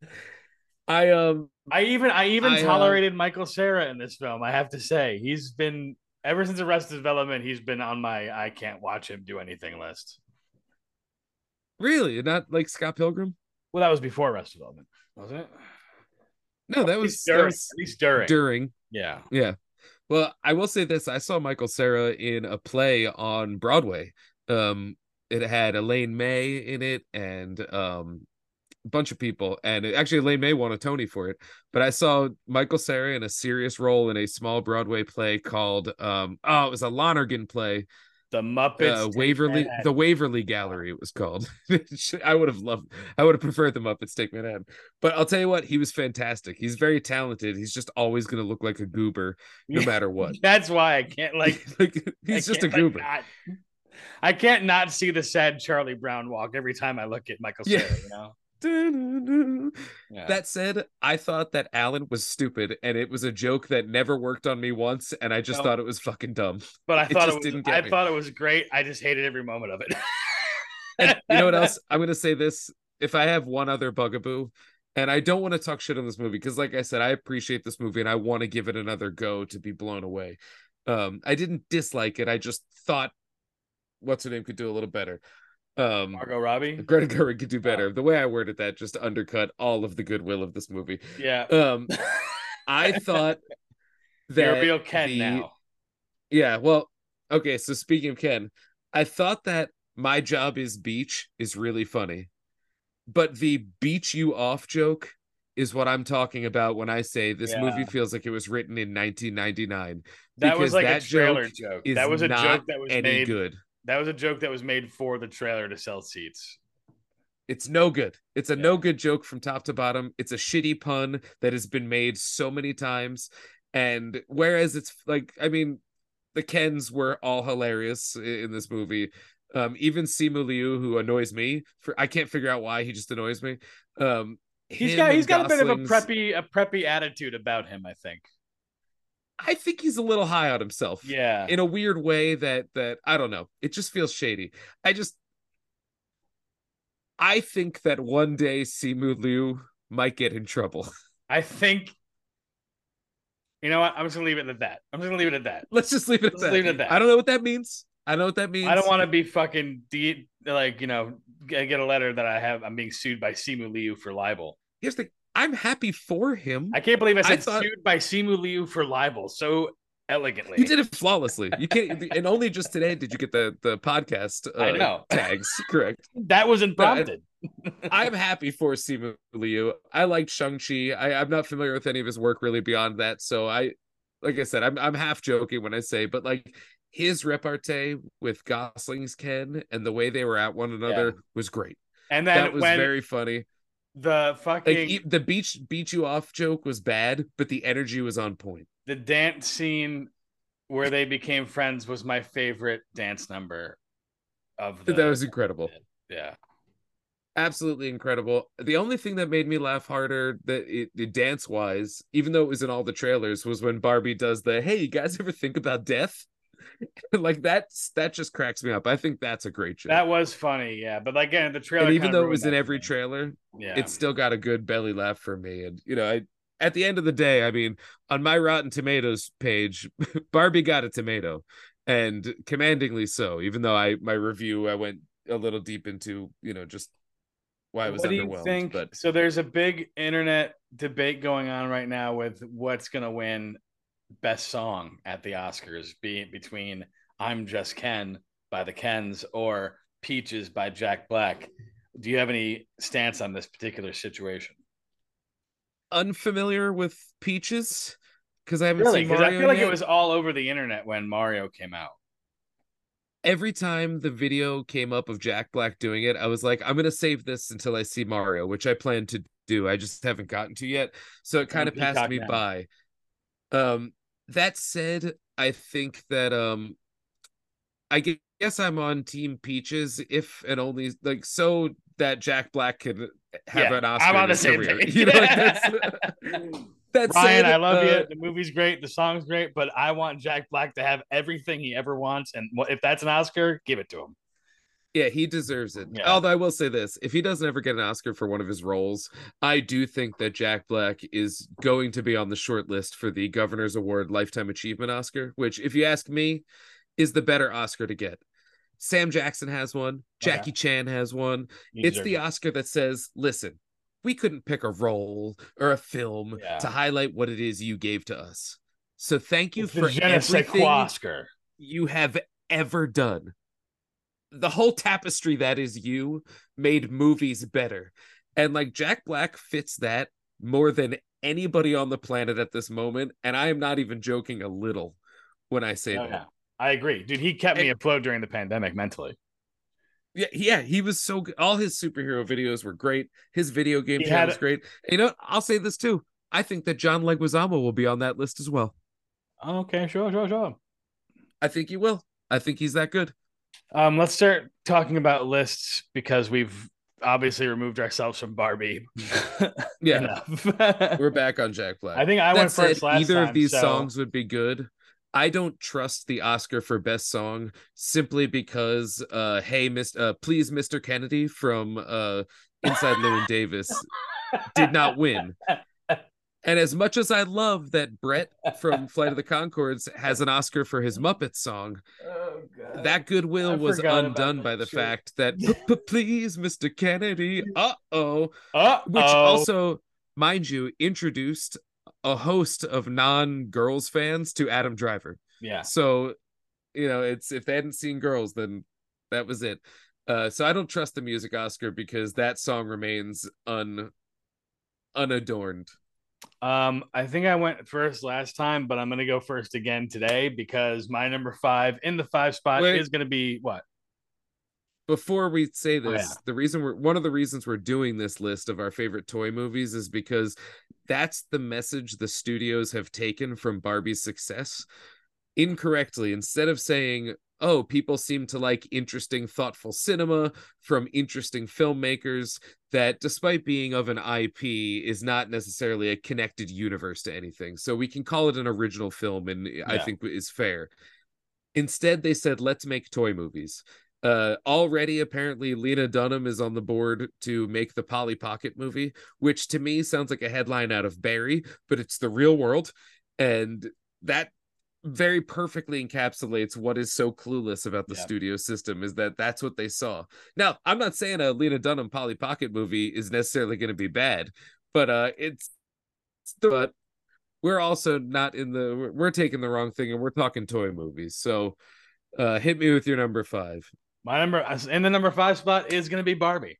I even tolerated Michael Cera in this film. I have to say, he's been ever since Arrested Development. He's been on my I can't watch him do anything list. Really, not like Scott Pilgrim? Well, that was before Arrested Development, wasn't it? No, that was at least during. Yeah. Well, I will say this: I saw Michael Cera in a play on Broadway. It had Elaine May in it and a bunch of people, and actually Elaine May won a Tony for it. But I saw Michael Cera in a serious role in a small Broadway play called it was a Lonergan play, The Muppets the Waverly Gallery it was called. I would have preferred the Muppets Take Manhattan, but I'll tell you what, he was fantastic. He's very talented. He's just always going to look like a goober no matter what. That's why I can't he's just a goober. I can't not see the sad Charlie Brown walk every time I look at Michael Cera, Yeah. That said, I thought that Alan was stupid, and it was a joke that never worked on me once, and I just No. thought it was fucking dumb. But I It thought just it was didn't get me. thought it was great. I just hated every moment of it. And you know what else? I'm gonna say this. If I have one other bugaboo, and I don't want to talk shit on this movie, because like I said, I appreciate this movie and I want to give it another go to be blown away. I didn't dislike it. I just thought what's her name could do a little better. Margot Robbie. Greta Gerwig could do better. The way I worded that just undercut all of the goodwill of this movie. Yeah. I thought You're a that real Ken now. Yeah, well, okay, so speaking of Ken, I thought that My Job is Beach is really funny. But the beach you off joke is what I'm talking about when I say this movie feels like it was written in 1999. That was like that a trailer joke. That was a joke that was made good. That was a joke that was made for the trailer to sell seats. It's no good. It's a no good joke from top to bottom. It's a shitty pun that has been made so many times. And whereas it's like, I mean, the Kens were all hilarious in this movie. Even Simu Liu, who annoys me, I can't figure out why, he just annoys me. He's got a bit of a preppy attitude about him, I think. I think he's a little high on himself. Yeah. In a weird way that I don't know. It just feels shady. I think that one day Simu Liu might get in trouble. I think, you know what? I'm just gonna leave it at that. Let's just leave it at that. Leave it at that. I don't know what that means. I don't want to be fucking get a letter that I'm being sued by Simu Liu for libel. Here's the I'm happy for him. I can't believe I said sued by Simu Liu for libel so elegantly. You did it flawlessly. You can't, and only just today did you get the podcast I know. tags correct. That wasn't prompted. I'm happy for Simu Liu. I liked Shang-Chi. I'm not familiar with any of his work really beyond that. So like I said, I'm half joking when I say, but like his repartee with Gosling's Ken and the way they were at one another was great. And then that was very funny. The fucking the beat you off joke was bad, but the energy was on point. The dance scene where they became friends was my favorite dance number of that was incredible. Yeah. Absolutely incredible. The only thing that made me laugh harder the dance wise, even though it was in all the trailers, was when Barbie does the "Hey, you guys ever think about death?" Like that just cracks me up. I think that's a great joke. That was funny, yeah. But again, the trailer, and even though it was in every trailer, yeah, it still got a good belly laugh from me. And at the end of the day, I mean, on my Rotten Tomatoes page, Barbie got a tomato, and commandingly so. Even though my review, I went a little deep into just why I was underwhelmed. What do you think? But so there's a big internet debate going on right now with what's going to win best song at the Oscars, between I'm Just Ken by the Kens or Peaches by Jack Black. Do you have any stance on this particular situation? Unfamiliar with Peaches because I haven't seen Mario. Mario. I feel like yet. It was all over the internet when Mario came out. Every time the video came up of Jack Black doing it, I was like, I'm gonna save this until I see Mario, which I plan to do. I just haven't gotten to yet, so it kind of passed me by. That said, I think that I guess I'm on Team Peaches, if and only like so that Jack Black could have an Oscar. I'm on the same career. page. That's Ryan, I love you. The movie's great, the song's great, but I want Jack Black to have everything he ever wants, and if that's an Oscar, give it to him. Yeah, he deserves it. Yeah. Although I will say this, if he doesn't ever get an Oscar for one of his roles, I do think that Jack Black is going to be on the short list for the Governor's Award Lifetime Achievement Oscar, which, if you ask me, is the better Oscar to get. Sam Jackson has one. Jackie Chan has one. It's the Oscar that says, listen, we couldn't pick a role or a film to highlight what it is you gave to us. So thank you for everything Oscar you have ever done. The whole tapestry that is you made movies better. And like Jack Black fits that more than anybody on the planet at this moment. And I am not even joking a little when I say that. Yeah. I agree. Dude, he kept me afloat during the pandemic mentally. Yeah, he was so good. All his superhero videos were great. His video game channel was great. And I'll say this too. I think that John Leguizamo will be on that list as well. Okay, sure. I think he will. I think he's that good. Let's start talking about lists because we've obviously removed ourselves from Barbie. Yeah, we're back on Jack Black. I think I went first last either time, of these so... songs would be good. I don't trust the Oscar for Best Song simply because, hey, please, Mr. Kennedy from Inside Llewyn Davis did not win. And as much as I love that Brett from Flight of the Conchords has an Oscar for his Muppets song, that goodwill was undone by the fact that please, Mr. Kennedy, which also, mind you, introduced a host of non-Girls fans to Adam Driver. Yeah. So, it's if they hadn't seen Girls, then that was it. So I don't trust the music Oscar because that song remains unadorned. I think I went first last time, but I'm going to go first again today because my number 5 in the 5 spot is going to be what? Before we say this, one of the reasons we're doing this list of our favorite toy movies is because that's the message the studios have taken from Barbie's success incorrectly. Instead of saying, oh, people seem to like interesting, thoughtful cinema from interesting filmmakers that, despite being of an IP, is not necessarily a connected universe to anything. So we can call it an original film, and I think is fair. Instead, they said, let's make toy movies. Already, apparently, Lena Dunham is on the board to make the Polly Pocket movie, which to me sounds like a headline out of Barry, but it's the real world. And that very perfectly encapsulates what is so clueless about the studio system, is that that's what they saw. Now, I'm not saying a Lena Dunham Polly Pocket movie is necessarily going to be bad, but but we're also not we're taking the wrong thing and we're talking toy movies. So hit me with your number 5. My number in the number 5 spot is going to be Barbie.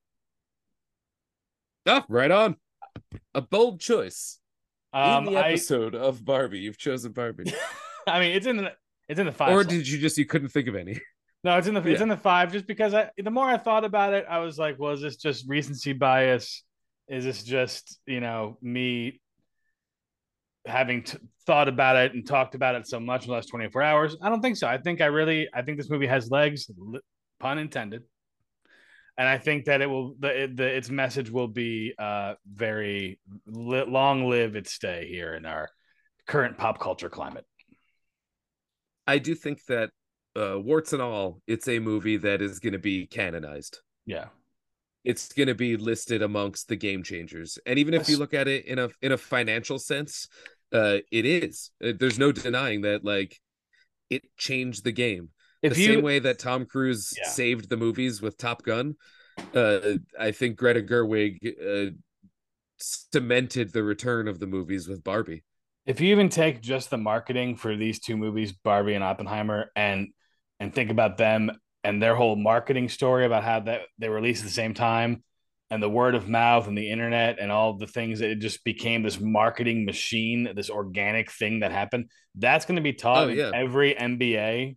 Oh, right on. A bold choice. In the episode of Barbie, you've chosen Barbie. I mean, it's in the 5. Or did you couldn't think of any? No, it's in the 5. Just because the more I thought about it, I was like, well, is this just recency bias? Is this just me having thought about it and talked about it so much in the last 24 hours? I don't think so. I think this movie has legs, pun intended, and I think that its message will be very long live its stay here in our current pop culture climate. I do think that warts and all, it's a movie that is going to be canonized. Yeah. It's going to be listed amongst the game changers. And even if you look at it in a financial sense, it is. There's no denying that, like, it changed the game. Same way that Tom Cruise saved the movies with Top Gun, I think Greta Gerwig cemented the return of the movies with Barbie. If you even take just the marketing for these two movies, Barbie and Oppenheimer, and think about them and their whole marketing story about how they released at the same time, and the word of mouth and the internet and all the things, that it just became this marketing machine, this organic thing that happened. That's going to be taught in every MBA.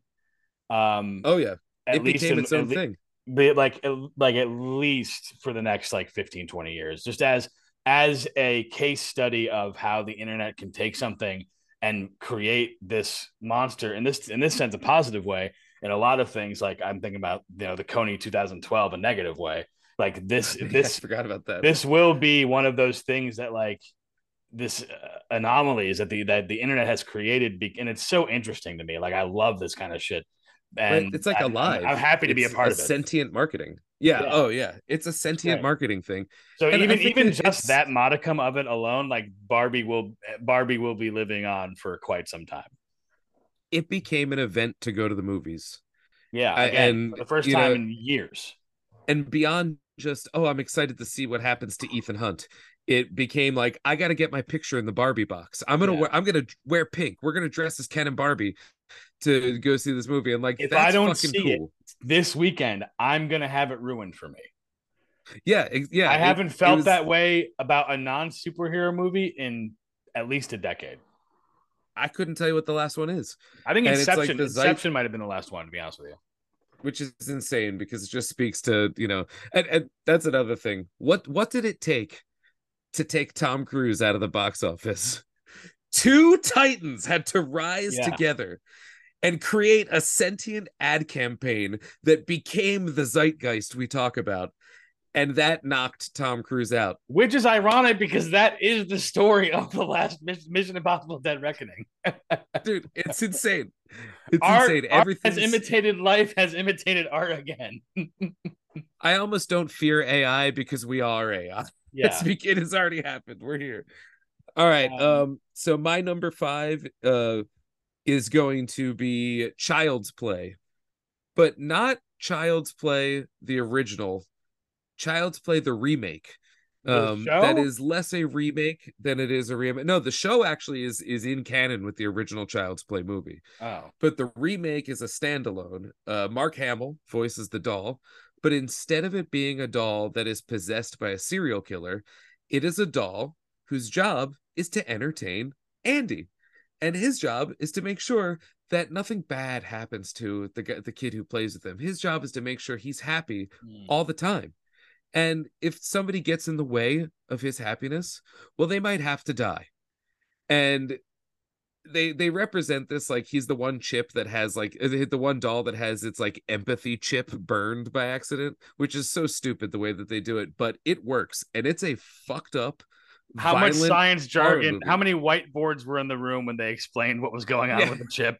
It became its own thing. Like at least for the next 15, 20 years, just as a case study of how the internet can take something and create this monster in this sense, a positive way. In a lot of things, like I'm thinking about, the Coney 2012, a negative way. Like this, I forgot about that. This will be one of those things that this anomalies that the internet has created, and it's so interesting to me. Like, I love this kind of shit. And it's like alive. I'm happy to be a part of it. Sentient marketing. Yeah. Oh yeah. It's a sentient marketing thing. So and even just that modicum of it alone, like Barbie will be living on for quite some time. It became an event to go to the movies. Yeah. And for the first time in years. And beyond just, I'm excited to see what happens to Ethan Hunt. It became like, I got to get my picture in the Barbie box. I'm gonna wear pink. We're gonna dress as Ken and Barbie to go see this movie. And if that's I don't fucking see cool. It this weekend, I'm gonna have it ruined for me. Yeah. I haven't felt that way about a non-superhero movie in at least a decade. I couldn't tell you what the last one is. I think Inception. Inception might have been the last one, to be honest with you. Which is insane because it just speaks to, and that's another thing. What did it take to take Tom Cruise out of the box office? Two titans had to rise together and create a sentient ad campaign that became the zeitgeist we talk about. And that knocked Tom Cruise out. Which is ironic because that is the story of the last Mission Impossible Dead Reckoning. Dude, it's insane. It's art, insane. Art Everything has imitated life, has imitated art again. I almost don't fear AI because we are AI. Yeah. It has already happened. We're here. All right. So my number 5 is going to be Child's Play, but not Child's Play the original. Child's Play the remake. That is less a remake than it is a remake. No, the show actually is in canon with the original Child's Play movie. Oh. But the remake is a standalone. Mark Hamill voices the doll, but instead of it being a doll that is possessed by a serial killer, it is a doll whose job is to entertain Andy. And his job is to make sure that nothing bad happens to the kid who plays with him. His job is to make sure he's happy all the time. And if somebody gets in the way of his happiness, well, they might have to die. And they represent this like he's the one chip that has like the one doll that has its like empathy chip burned by accident, which is so stupid the way that they do it, but it works. And it's a fucked up, how much science jargon, how many whiteboards were in the room when they explained what was going on with the chip?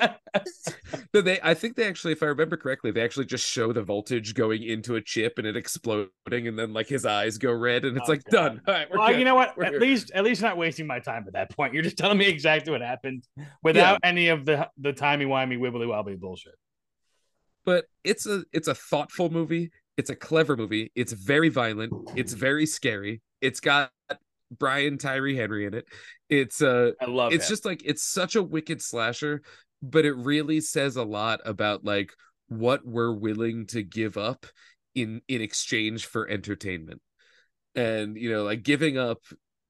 No, I think they actually, if I remember correctly, they actually just show the voltage going into a chip and it exploding, and then like his eyes go red, and it's done. All right, well, you know what? At least not wasting my time at that point. You're just telling me exactly what happened without any of the timey-wimey wibbly-wobbly bullshit. But it's a thoughtful movie. It's a clever movie. It's very violent. It's very scary. It's got Brian Tyree Henry in it. I love it's him. Just like it's such a wicked slasher, but it really says a lot about like what we're willing to give up in exchange for entertainment. And like giving up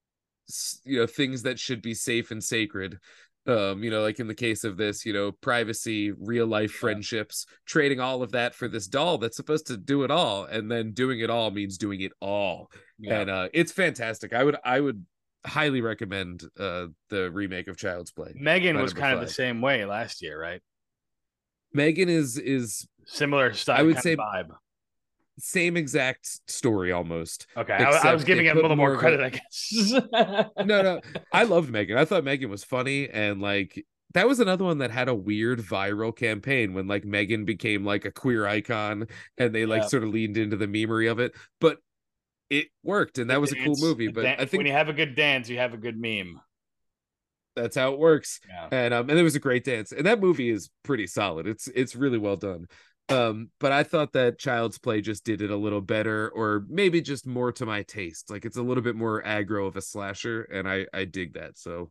things that should be safe and sacred, like in the case of this, privacy, real life friendships, trading all of that for this doll that's supposed to do it all, and then doing it all means doing it all. And it's fantastic. I would highly recommend the remake of Child's Play. Megan was kind of the same way last year, right? Megan is similar style, I would say vibe. Same exact story almost. Okay, I was giving it a little more credit, I guess. No, I loved Megan. I thought Megan was funny, and like that was another one that had a weird viral campaign when like Megan became like a queer icon, and they like sort of leaned into the memery of it. But it worked, and that was a cool movie. But I think when you have a good dance, you have a good meme. That's how it works. And it was a great dance, and that movie is pretty solid. It's really well done. But I thought that Child's Play just did it a little better, or maybe just more to my taste. Like it's a little bit more aggro of a slasher, and I dig that. So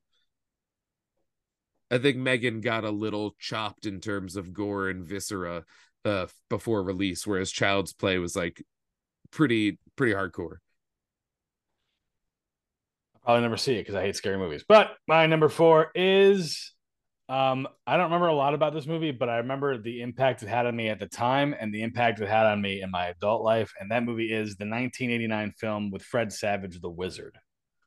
I think Megan got a little chopped in terms of gore and viscera before release, whereas Child's Play was like pretty hardcore. I'll probably never see it because I hate scary movies. But my number 4 is I don't remember a lot about this movie, but I remember the impact it had on me at the time and the impact it had on me in my adult life. And that movie is the 1989 film with Fred Savage, The Wizard.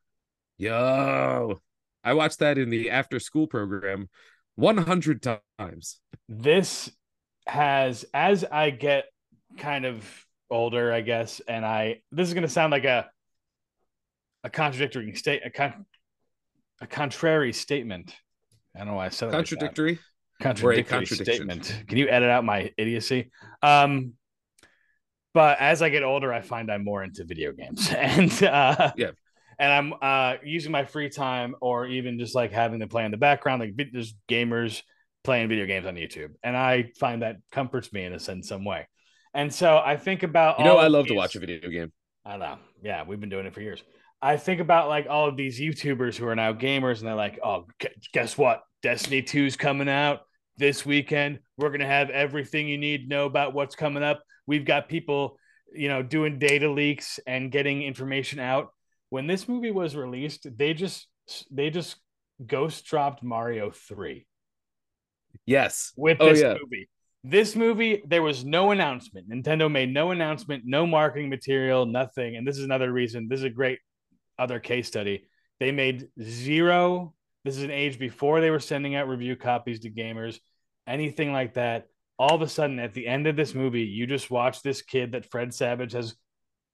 Yo, I watched that in the after school program 100 times. This has, as I get kind of older, I guess, and this is going to sound like a contradictory a contrary statement. I don't know why I said it contradictory. Like contradictory statement. Can you edit out my idiocy? But as I get older, I find I'm more into video games, and and I'm using my free time, or even just like having them play in the background, like there's gamers playing video games on YouTube, and I find that comforts me in some way. And so I think about I love to watch a video game. I know. Yeah, we've been doing it for years. I think about like all of these YouTubers who are now gamers, and they're like, oh, guess what? Destiny 2's coming out this weekend. We're going to have everything you need to know about what's coming up. We've got people, doing data leaks and getting information out. When this movie was released, they just ghost dropped Mario 3. Yes. With this movie. This movie, there was no announcement. Nintendo made no announcement, no marketing material, nothing. And this is another reason. This is a great other case study. They made zero. This is an age before they were sending out review copies to gamers, anything like that. All of a sudden, at the end of this movie, you just watch this kid that Fred Savage has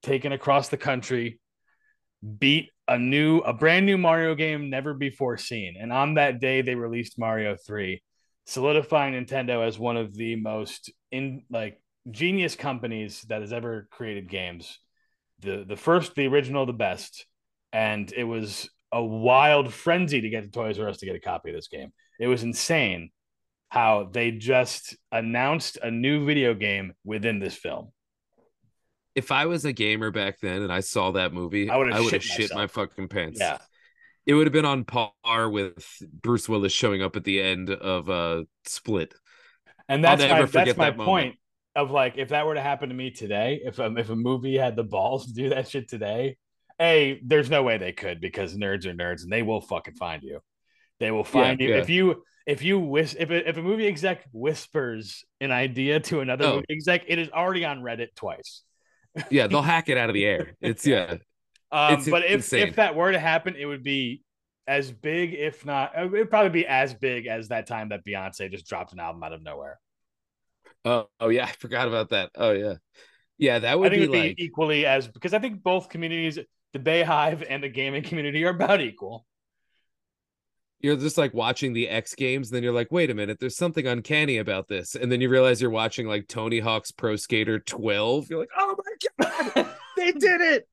taken across the country, beat a brand new Mario game never before seen. And on that day, they released Mario 3, solidifying Nintendo as one of the most genius companies that has ever created games. The first, the original, the best. And it was a wild frenzy to get to Toys R Us to get a copy of this game. It was insane how they just announced a new video game within this film. If I was a gamer back then and I saw that movie, I would have shit my fucking pants. Yeah. It would have been on par with Bruce Willis showing up at the end of Split. And that's my point of like, if that were to happen to me today, if a movie had the balls to do that shit today, there's no way they could, because nerds are nerds and they will fucking find you. They will find you. Yeah. If a movie exec whispers an idea to another movie exec, it is already on Reddit twice. Yeah, they'll hack it out of the air. It's but if that were to happen, it would be as big, if not, it would probably be as big as that time that Beyonce just dropped an album out of nowhere. Oh yeah, I forgot about that. Oh yeah, that would be equally as, because I think both communities, the Bayhive and the gaming community, are about equal. You're just like watching the X Games, then you're like, wait a minute, there's something uncanny about this, and then you realize you're watching like Tony Hawk's Pro Skater 12. You're like, oh my god, they did it!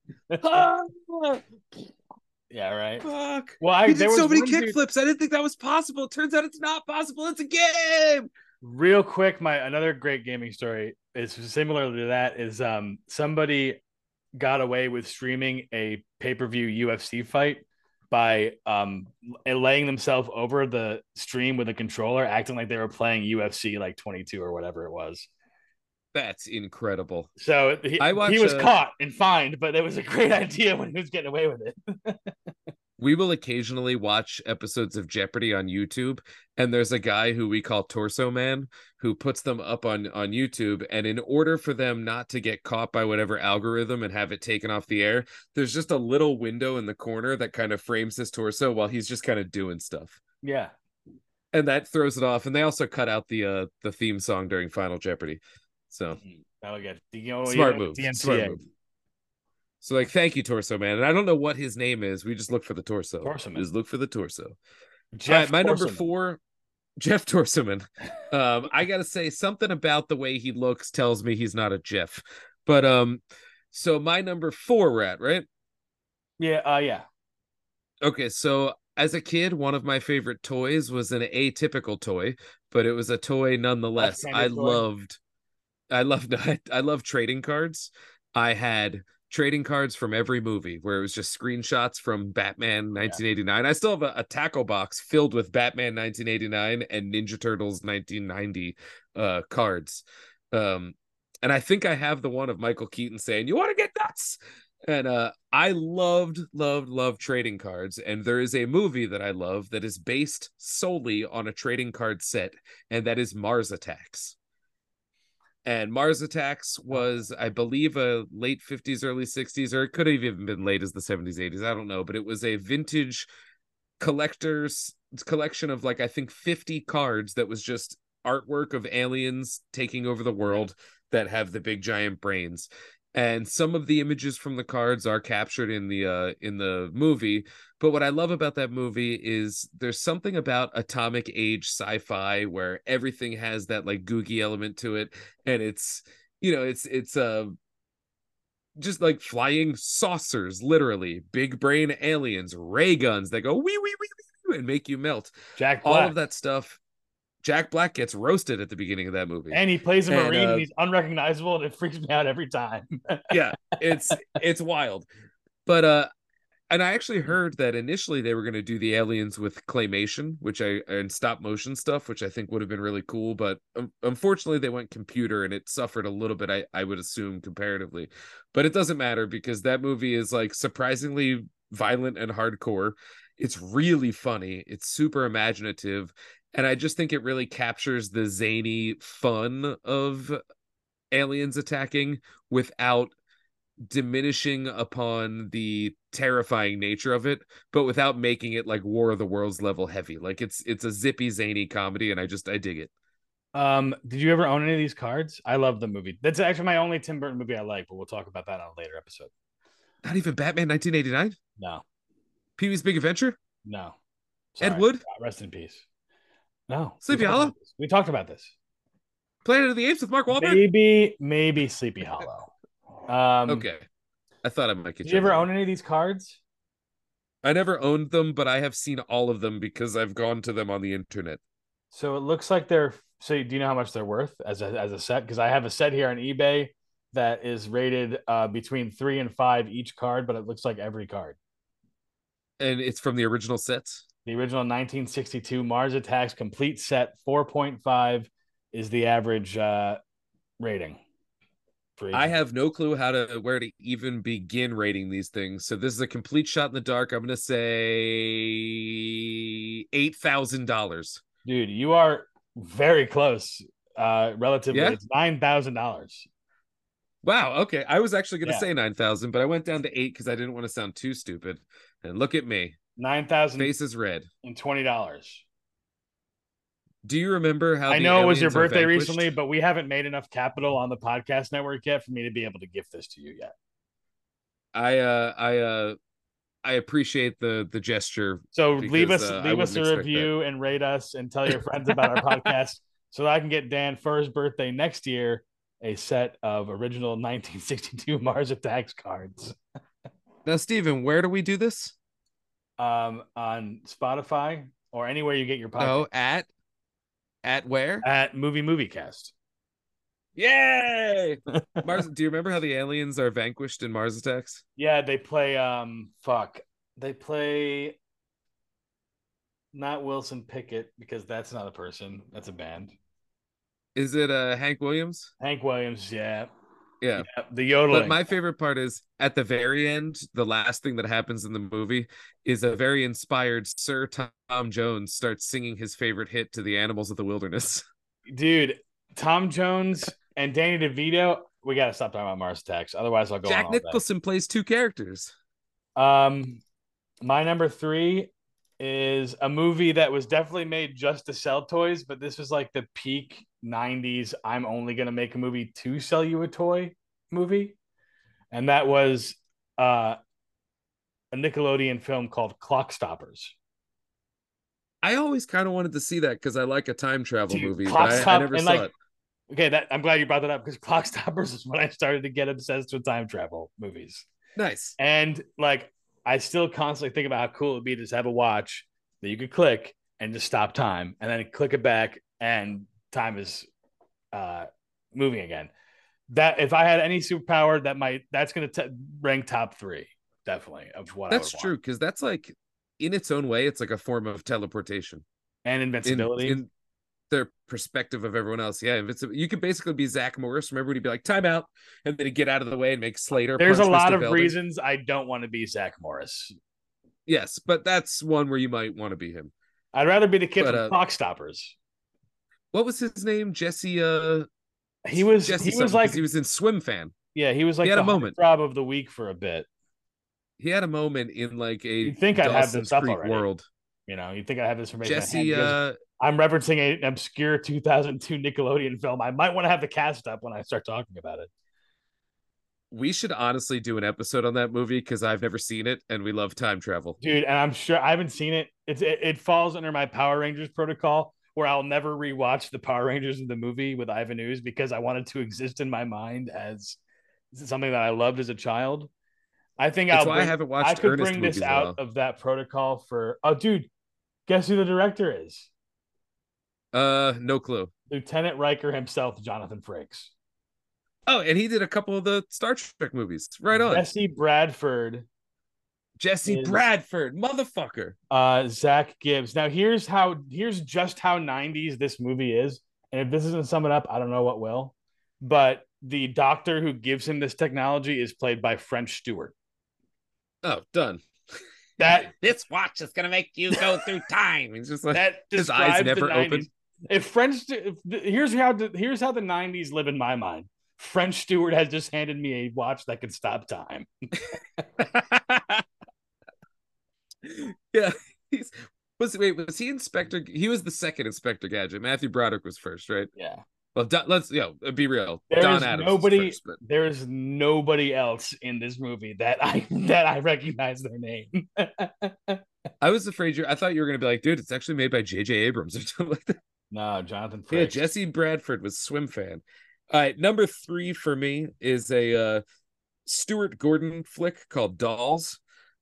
Yeah, right. Fuck. Well, he did so many kickflips. I didn't think that was possible. It turns out it's not possible. It's a game. Real quick, another great gaming story is similar to that. Is somebody got away with streaming a pay-per-view UFC fight by laying themselves over the stream with a controller, acting like they were playing UFC like 22 or whatever it was. That's incredible. So he was caught and fined, but it was a great idea when he was getting away with it. We will occasionally watch episodes of Jeopardy on YouTube, and there's a guy who we call Torso Man who puts them up on YouTube, and in order for them not to get caught by whatever algorithm and have it taken off the air, there's just a little window in the corner that kind of frames his torso while he's just kind of doing stuff. Yeah. And that throws it off. And they also cut out the theme song during Final Jeopardy. So smart move. Smart move. So like, thank you, Torso Man. And I don't know what his name is. We just look for the torso. Just look for the torso. My number 4, Jeff Torsoman. I gotta say, something about the way he looks tells me he's not a Jeff. But so my number 4, Rat, right? Yeah. Yeah. Okay, so as a kid, one of my favorite toys was an atypical toy, but it was a toy nonetheless. I loved trading cards. I had trading cards from every movie where it was just screenshots from Batman 1989. I still have a tackle box filled with Batman 1989 and Ninja Turtles 1990 cards. And I think I have the one of Michael Keaton saying, "You want to get nuts?" And I loved trading cards. And there is a movie that I love that is based solely on a trading card set, and that is Mars Attacks. And Mars Attacks was, I believe, a late 50s, early 60s, or it could have even been late as the 70s, 80s. I don't know. But it was a vintage collector's collection of, like, I think 50 cards that was just artwork of aliens taking over the world that have the big giant brains. And some of the images from the cards are captured in the movie. But what I love about that movie is there's something about atomic age sci-fi where everything has that like googie element to it, and it's just like flying saucers, literally big brain aliens, ray guns that go wee wee wee wee and make you melt. Jack Black. All of that stuff. Jack Black gets roasted at the beginning of that movie. And he plays a Marine and he's unrecognizable, and it freaks me out every time. Yeah, it's wild. But and I actually heard that initially they were going to do the aliens with claymation, and stop motion stuff, which I think would have been really cool. But unfortunately, they went computer, and it suffered a little bit, I would assume, comparatively. But it doesn't matter because that movie is like surprisingly violent and hardcore. It's really funny. It's super imaginative. And I just think it really captures the zany fun of aliens attacking without diminishing upon the terrifying nature of it, but without making it like War of the Worlds level heavy. Like it's a zippy, zany comedy, and I dig it. Did you ever own any of these cards? I love the movie. That's actually my only Tim Burton movie I like, but we'll talk about that on a later episode. Not even Batman 1989? No, Pee-wee's Big Adventure? no. Ed Sorry. Wood? Rest in peace. No. Sleepy Hollow? We talked about this. Planet of the Apes with Mark Wahlberg? Maybe Sleepy Hollow. Okay. I thought I might get. Did you ever own any of these cards? I never owned them, but I have seen all of them because I've gone to them on the internet. So it looks like they're. So do you know how much they're worth as a set? Because I have a set here on eBay that is rated between 3 and 5 each card, but it looks like every card. And it's from the original sets. The original 1962 Mars Attacks complete set 4.5 is the average rating. I have no clue where to even begin rating these things. So this is a complete shot in the dark. I'm going to say $8,000. Dude, you are very close. Relatively, Yeah? It's $9,000. Wow. Okay. I was actually going to say 9,000, but I went down to 8 because I didn't want to sound too stupid. And look at me. 9,000. Face is red. And $20. Do you remember how I know it was your birthday recently, but we haven't made enough capital on the podcast network yet for me to be able to gift this to you yet. I appreciate the gesture. So leave us a review and rate us and tell your friends about our podcast so that I can get Dan for his birthday next year a set of original 1962 Mars Attacks cards. Now, Steven, where do we do this? On Spotify or anywhere you get your podcast. Oh, at where? At Movie Cast. Yay! Mars. Do you remember how the aliens are vanquished in Mars Attacks? Yeah, they play. They play. Not Wilson Pickett because that's not a person. That's a band. Is it Hank Williams? Hank Williams. Yeah. Yeah. The yodeling. But my favorite part is at the very end, the last thing that happens in the movie is a very inspired Sir Tom Jones starts singing his favorite hit to the animals of the wilderness. Dude, Tom Jones and Danny DeVito, we got to stop talking about Mars Attacks. Otherwise, I'll go Jack on Nicholson plays 2 characters. My number 3 is a movie that was definitely made just to sell toys, but this was like the peak 90s. I'm only going to make a movie to sell you a toy movie. And that was a Nickelodeon film called Clock Stoppers. I always kind of wanted to see that because I like a time travel movie, but I never saw it. Okay, I'm glad you brought that up because Clock Stoppers is when I started to get obsessed with time travel movies. Nice. And like, I still constantly think about how cool it would be to just have a watch that you could click and just stop time and then click it back and time is moving again. That if I had any superpower, that's going to rank top 3 definitely of what that's I would true want. because that's like in its own way, it's like a form of teleportation and invincibility in their perspective of everyone else. Yeah, you could basically be Zach Morris. Remember when he'd be like time out, and then he'd get out of the way and make Slater. There's a lot Mr. of Belding. reasons I don't want to be Zach Morris. Yes, but that's one where you might want to be him. I'd rather be the kid from Clock Stoppers. What was his name? Jesse. He was like he was in Swim Fan. Yeah, he was like he had a moment of the week for a bit. He had a moment in like a you'd think I'd have this up already. World. You know, you'd think I'd have this information. Jesse, I'm referencing an obscure 2002 Nickelodeon film. I might want to have the cast up when I start talking about it. We should honestly do an episode on that movie because I've never seen it and we love time travel. Dude, and I'm sure I haven't seen it. It falls under my Power Rangers protocol where I'll never rewatch the Power Rangers in the movie with Ivan Ooze because I want it to exist in my mind as something that I loved as a child. I think I haven't watched. I could bring this out of that protocol for. Oh, dude, guess who the director is? No clue. Lieutenant Riker himself, Jonathan Frakes. Oh, and he did a couple of the Star Trek movies. Right on. Jesse Bradford, motherfucker. Zach Gibbs. Now here's just how 90s this movie is. And if this doesn't sum it up, I don't know what will. But the doctor who gives him this technology is played by French Stewart. Oh, done. This watch is gonna make you go through time. He's just like that his eyes never open. Here's how the 90s live in my mind. French Stewart has just handed me a watch that can stop time. Yeah, was he Inspector? He was the second Inspector Gadget. Matthew Broderick was first, right? Yeah. Well, let's be real. Don Adams was first, but there is nobody else in this movie that I recognize their name. I was afraid I thought you were gonna be like, dude, it's actually made by J.J. Abrams or something like that. No, Jonathan Frakes. Yeah, Jesse Bradford was Swim Fan. All right, number 3 for me is a Stuart Gordon flick called Dolls.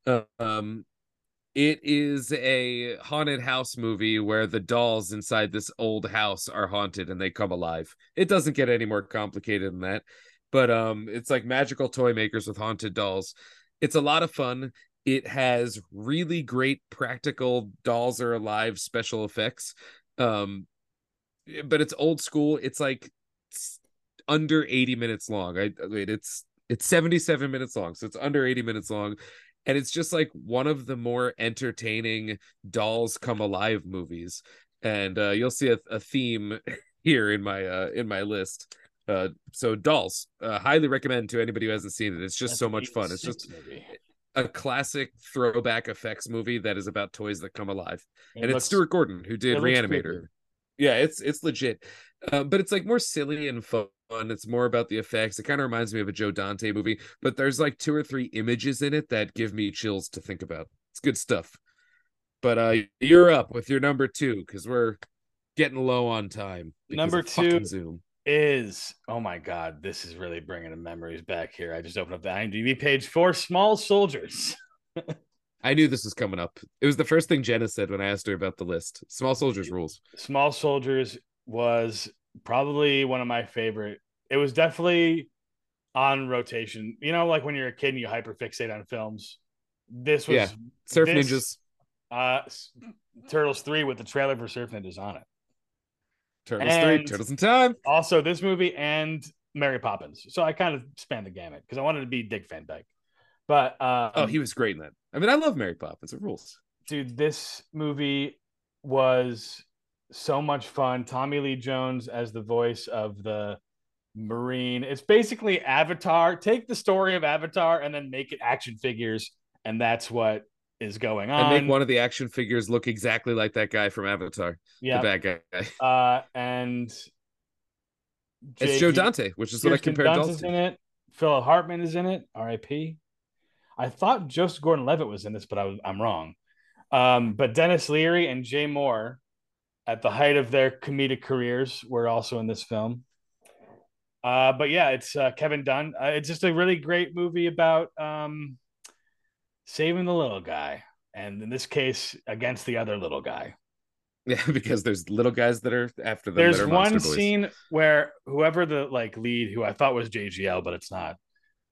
It is a haunted house movie where the dolls inside this old house are haunted and they come alive. It doesn't get any more complicated than that, but it's like magical toy makers with haunted dolls. It's a lot of fun. It has really great practical dolls are alive special effects. But it's old school. It's like under 80 minutes long. It's 77 minutes long, so it's under 80 minutes long. And it's just like one of the more entertaining dolls come alive movies. And you'll see a theme here in my list. So Dolls, highly recommend to anybody who hasn't seen it. It's just so much fun. It's just a classic throwback effects movie that is about toys that come alive. And it's Stuart Gordon who did Reanimator. Yeah, it's legit. But it's like more silly and fun. It's more about the effects. It kind of reminds me of a Joe Dante movie, but there's like 2 or 3 images in it that give me chills to think about. It's good stuff. But you're up with your number 2 because we're getting low on time. Number 2 Zoom is, oh my God, this is really bringing the memories back here. I just opened up the IMDb page for Small Soldiers. I knew this was coming up. It was the first thing Jenna said when I asked her about the list. Small Soldiers rules. Small Soldiers was probably one of my favorite. It was definitely on rotation. You know, like when you're a kid and you hyperfixate on films. This was Surf Ninjas. Turtles 3 with the trailer for Surf Ninjas on it. Turtles 3, Turtles in Time. Also, this movie and Mary Poppins. So I kind of spanned the gamut because I wanted to be Dick Van Dyke. But he was great in that. I mean, I love Mary Poppins. It rules. Dude, this movie was so much fun. Tommy Lee Jones as the voice of the Marine. It's basically Avatar. Take the story of Avatar and then make it action figures, and that's what is going on. And make one of the action figures look exactly like that guy from Avatar. Yeah, the bad guy. And it's Joe Dante, which is what I compared Dalton to. In it. Phil Hartman is in it. R.I.P. I thought Joseph Gordon-Levitt was in this, but I'm wrong. But Dennis Leary and Jay Moore, at the height of their comedic careers, were also in this film. But yeah, it's Kevin Dunn. It's just a really great movie about saving the little guy, and in this case, against the other little guy. Yeah, because there's little guys that are after them. There's one scene where whoever the lead, who I thought was JGL, but it's not.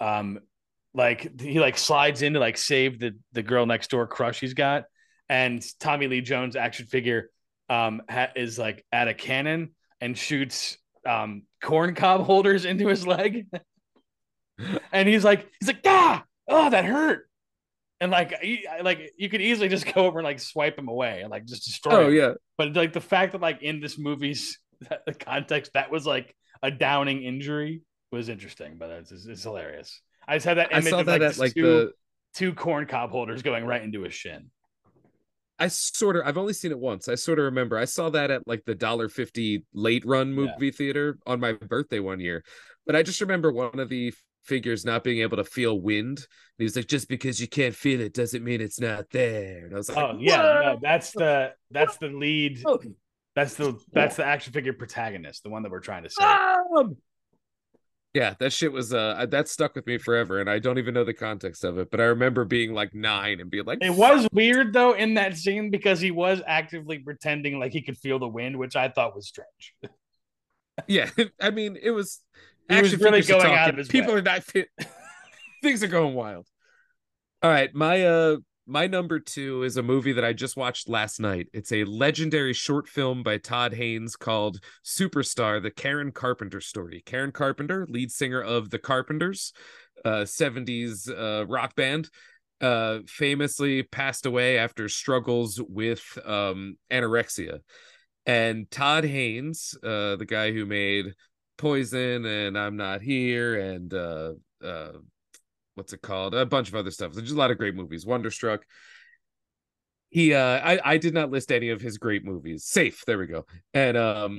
He slides in to save the girl next door crush he's got, and Tommy Lee Jones action figure is at a cannon and shoots corn cob holders into his leg, and he's like ah, oh, that hurt. And you could easily just go over and swipe him away and just destroy him. Yeah. But the fact that in this movie's the context that was a downing injury was interesting, but it's hilarious. I just had that image of two corn cob holders going right into his shin. I've only seen it once. I sort of remember I saw that at the $1.50 late run movie theater on my birthday one year. But I just remember one of the figures not being able to feel wind. He was like, just because you can't feel it doesn't mean it's not there. And I was like, oh yeah, no, that's the lead. That's the action figure protagonist, the one that we're trying to say. Yeah, that shit was that stuck with me forever, and I don't even know the context of it, but I remember being 9 and being like, it was weird though in that scene because he was actively pretending like he could feel the wind, which I thought was strange. Yeah, I mean, it was. He was really going out of his people way. Are not fit. Things are going wild. All right, my number 2 is a movie that I just watched last night. It's a legendary short film by Todd Haynes called Superstar, the Karen Carpenter story. Karen Carpenter, lead singer of The Carpenters, 70s rock band, famously passed away after struggles with anorexia. And Todd Haynes, the guy who made Poison and I'm Not Here and what's it called? A bunch of other stuff. There's just a lot of great movies. Wonderstruck. I did not list any of his great movies. Safe, there we go. And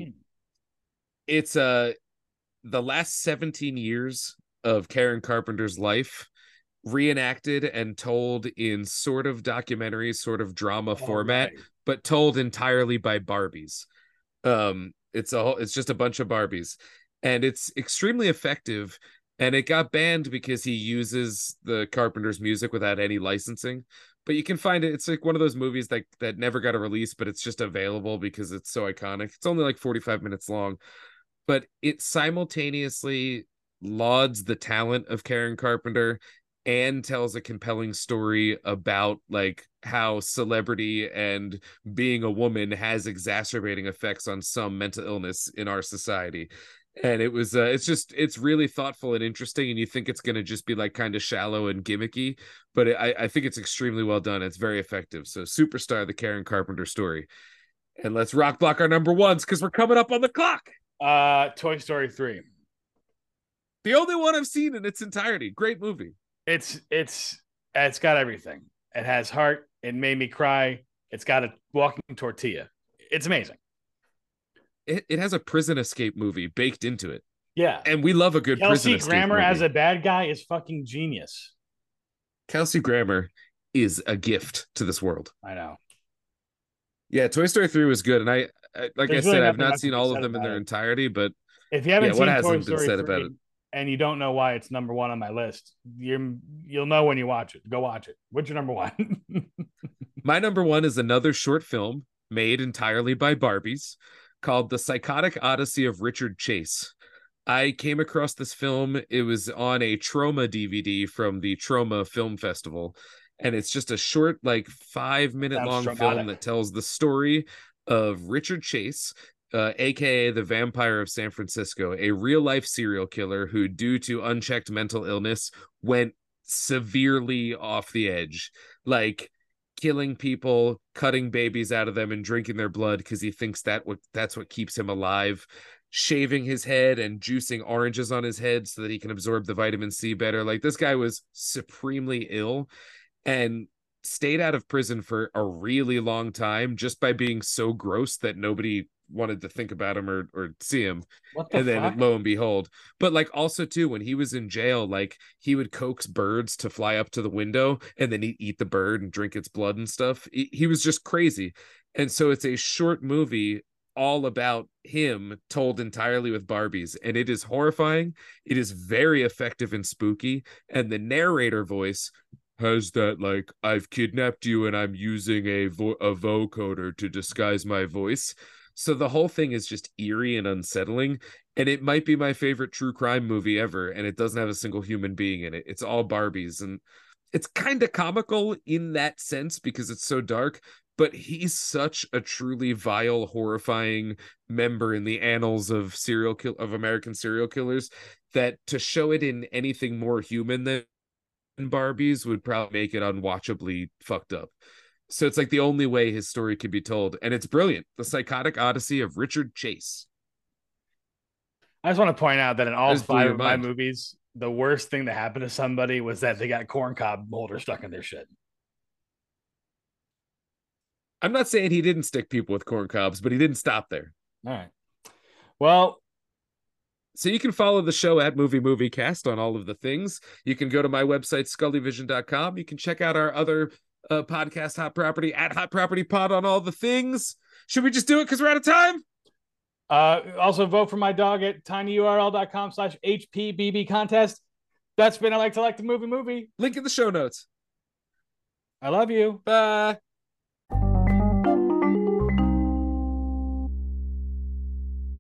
it's the last 17 years of Karen Carpenter's life reenacted and told in sort of documentary, sort of drama format, right. but told entirely by Barbies. It's just a bunch of Barbies, and it's extremely effective. And it got banned because he uses the Carpenter's music without any licensing. But you can find it. It's like one of those movies that never got a release, but it's just available because it's so iconic. It's only like 45 minutes long, but it simultaneously lauds the talent of Karen Carpenter and tells a compelling story about like how celebrity and being a woman has exacerbating effects on some mental illness in our society. And it's really thoughtful and interesting, and you think it's going to just be like kind of shallow and gimmicky, but I think it's extremely well done. It's very effective. So Superstar, the Karen Carpenter story. And let's rock block our number ones because we're coming up on the clock. Toy Story 3. The only one I've seen in its entirety. Great movie. It's got everything. It has heart. It made me cry. It's got a walking tortilla. It's amazing. It has a prison escape movie baked into it. Yeah. And we love a good prison escape Kelsey Grammer movie. as a bad guy is fucking genius. Kelsey Grammer is a gift to this world. I know. Yeah, Toy Story 3 was good. And I like There's I said, really I've nothing not seen all of them in their entirety, but if you haven't what seen hasn't Toy been Story said 3 about it? and you don't know why it's number one on my list, you'll know when you watch it. Go watch it. What's your number one? My number one is another short film made entirely by Barbies called The Psychotic Odyssey of Richard Chase. I came across this film. It was on a Troma DVD from the Troma Film Festival. And it's just a short, like 5-minute long film that tells the story of Richard Chase, aka the Vampire of San Francisco, a real life serial killer who, due to unchecked mental illness, went severely off the edge. Like, killing people, cutting babies out of them, and drinking their blood because he thinks that's what keeps him alive. Shaving his head and juicing oranges on his head so that he can absorb the vitamin C better. Like, this guy was supremely ill and stayed out of prison for a really long time just by being so gross that nobody wanted to think about him or see him. And then lo and behold, but like also too, when he was in jail, like he would coax birds to fly up to the window and then he'd eat the bird and drink its blood and stuff. He was just crazy. And so it's a short movie all about him told entirely with Barbies, and it is horrifying. It is very effective and spooky, and the narrator voice has that like, I've kidnapped you and I'm using a vocoder to disguise my voice. So the whole thing is just eerie and unsettling, and it might be my favorite true crime movie ever, and it doesn't have a single human being in it. It's all Barbies, and it's kind of comical in that sense because it's so dark, but he's such a truly vile, horrifying member in the annals of American serial killers that to show it in anything more human than Barbies would probably make it unwatchably fucked up. So it's like the only way his story could be told, and it's brilliant. The Psychotic Odyssey of Richard Chase. I just want to point out that in all 5 of my movies, the worst thing that happened to somebody was that they got corncob molder stuck in their shit. I'm not saying he didn't stick people with corn cobs, but he didn't stop there. All right. Well, so you can follow the show at Movie Cast on all of the things. You can go to my website, scullyvision.com. You can check out our other podcast, Hot Property, at Hot Property Pod on all the things. Should we just do it because we're out of time? Also vote for my dog at tinyurl.com/HPBB contest. That's been I Like to Like the Movie. Link in the show notes. I love you. Bye.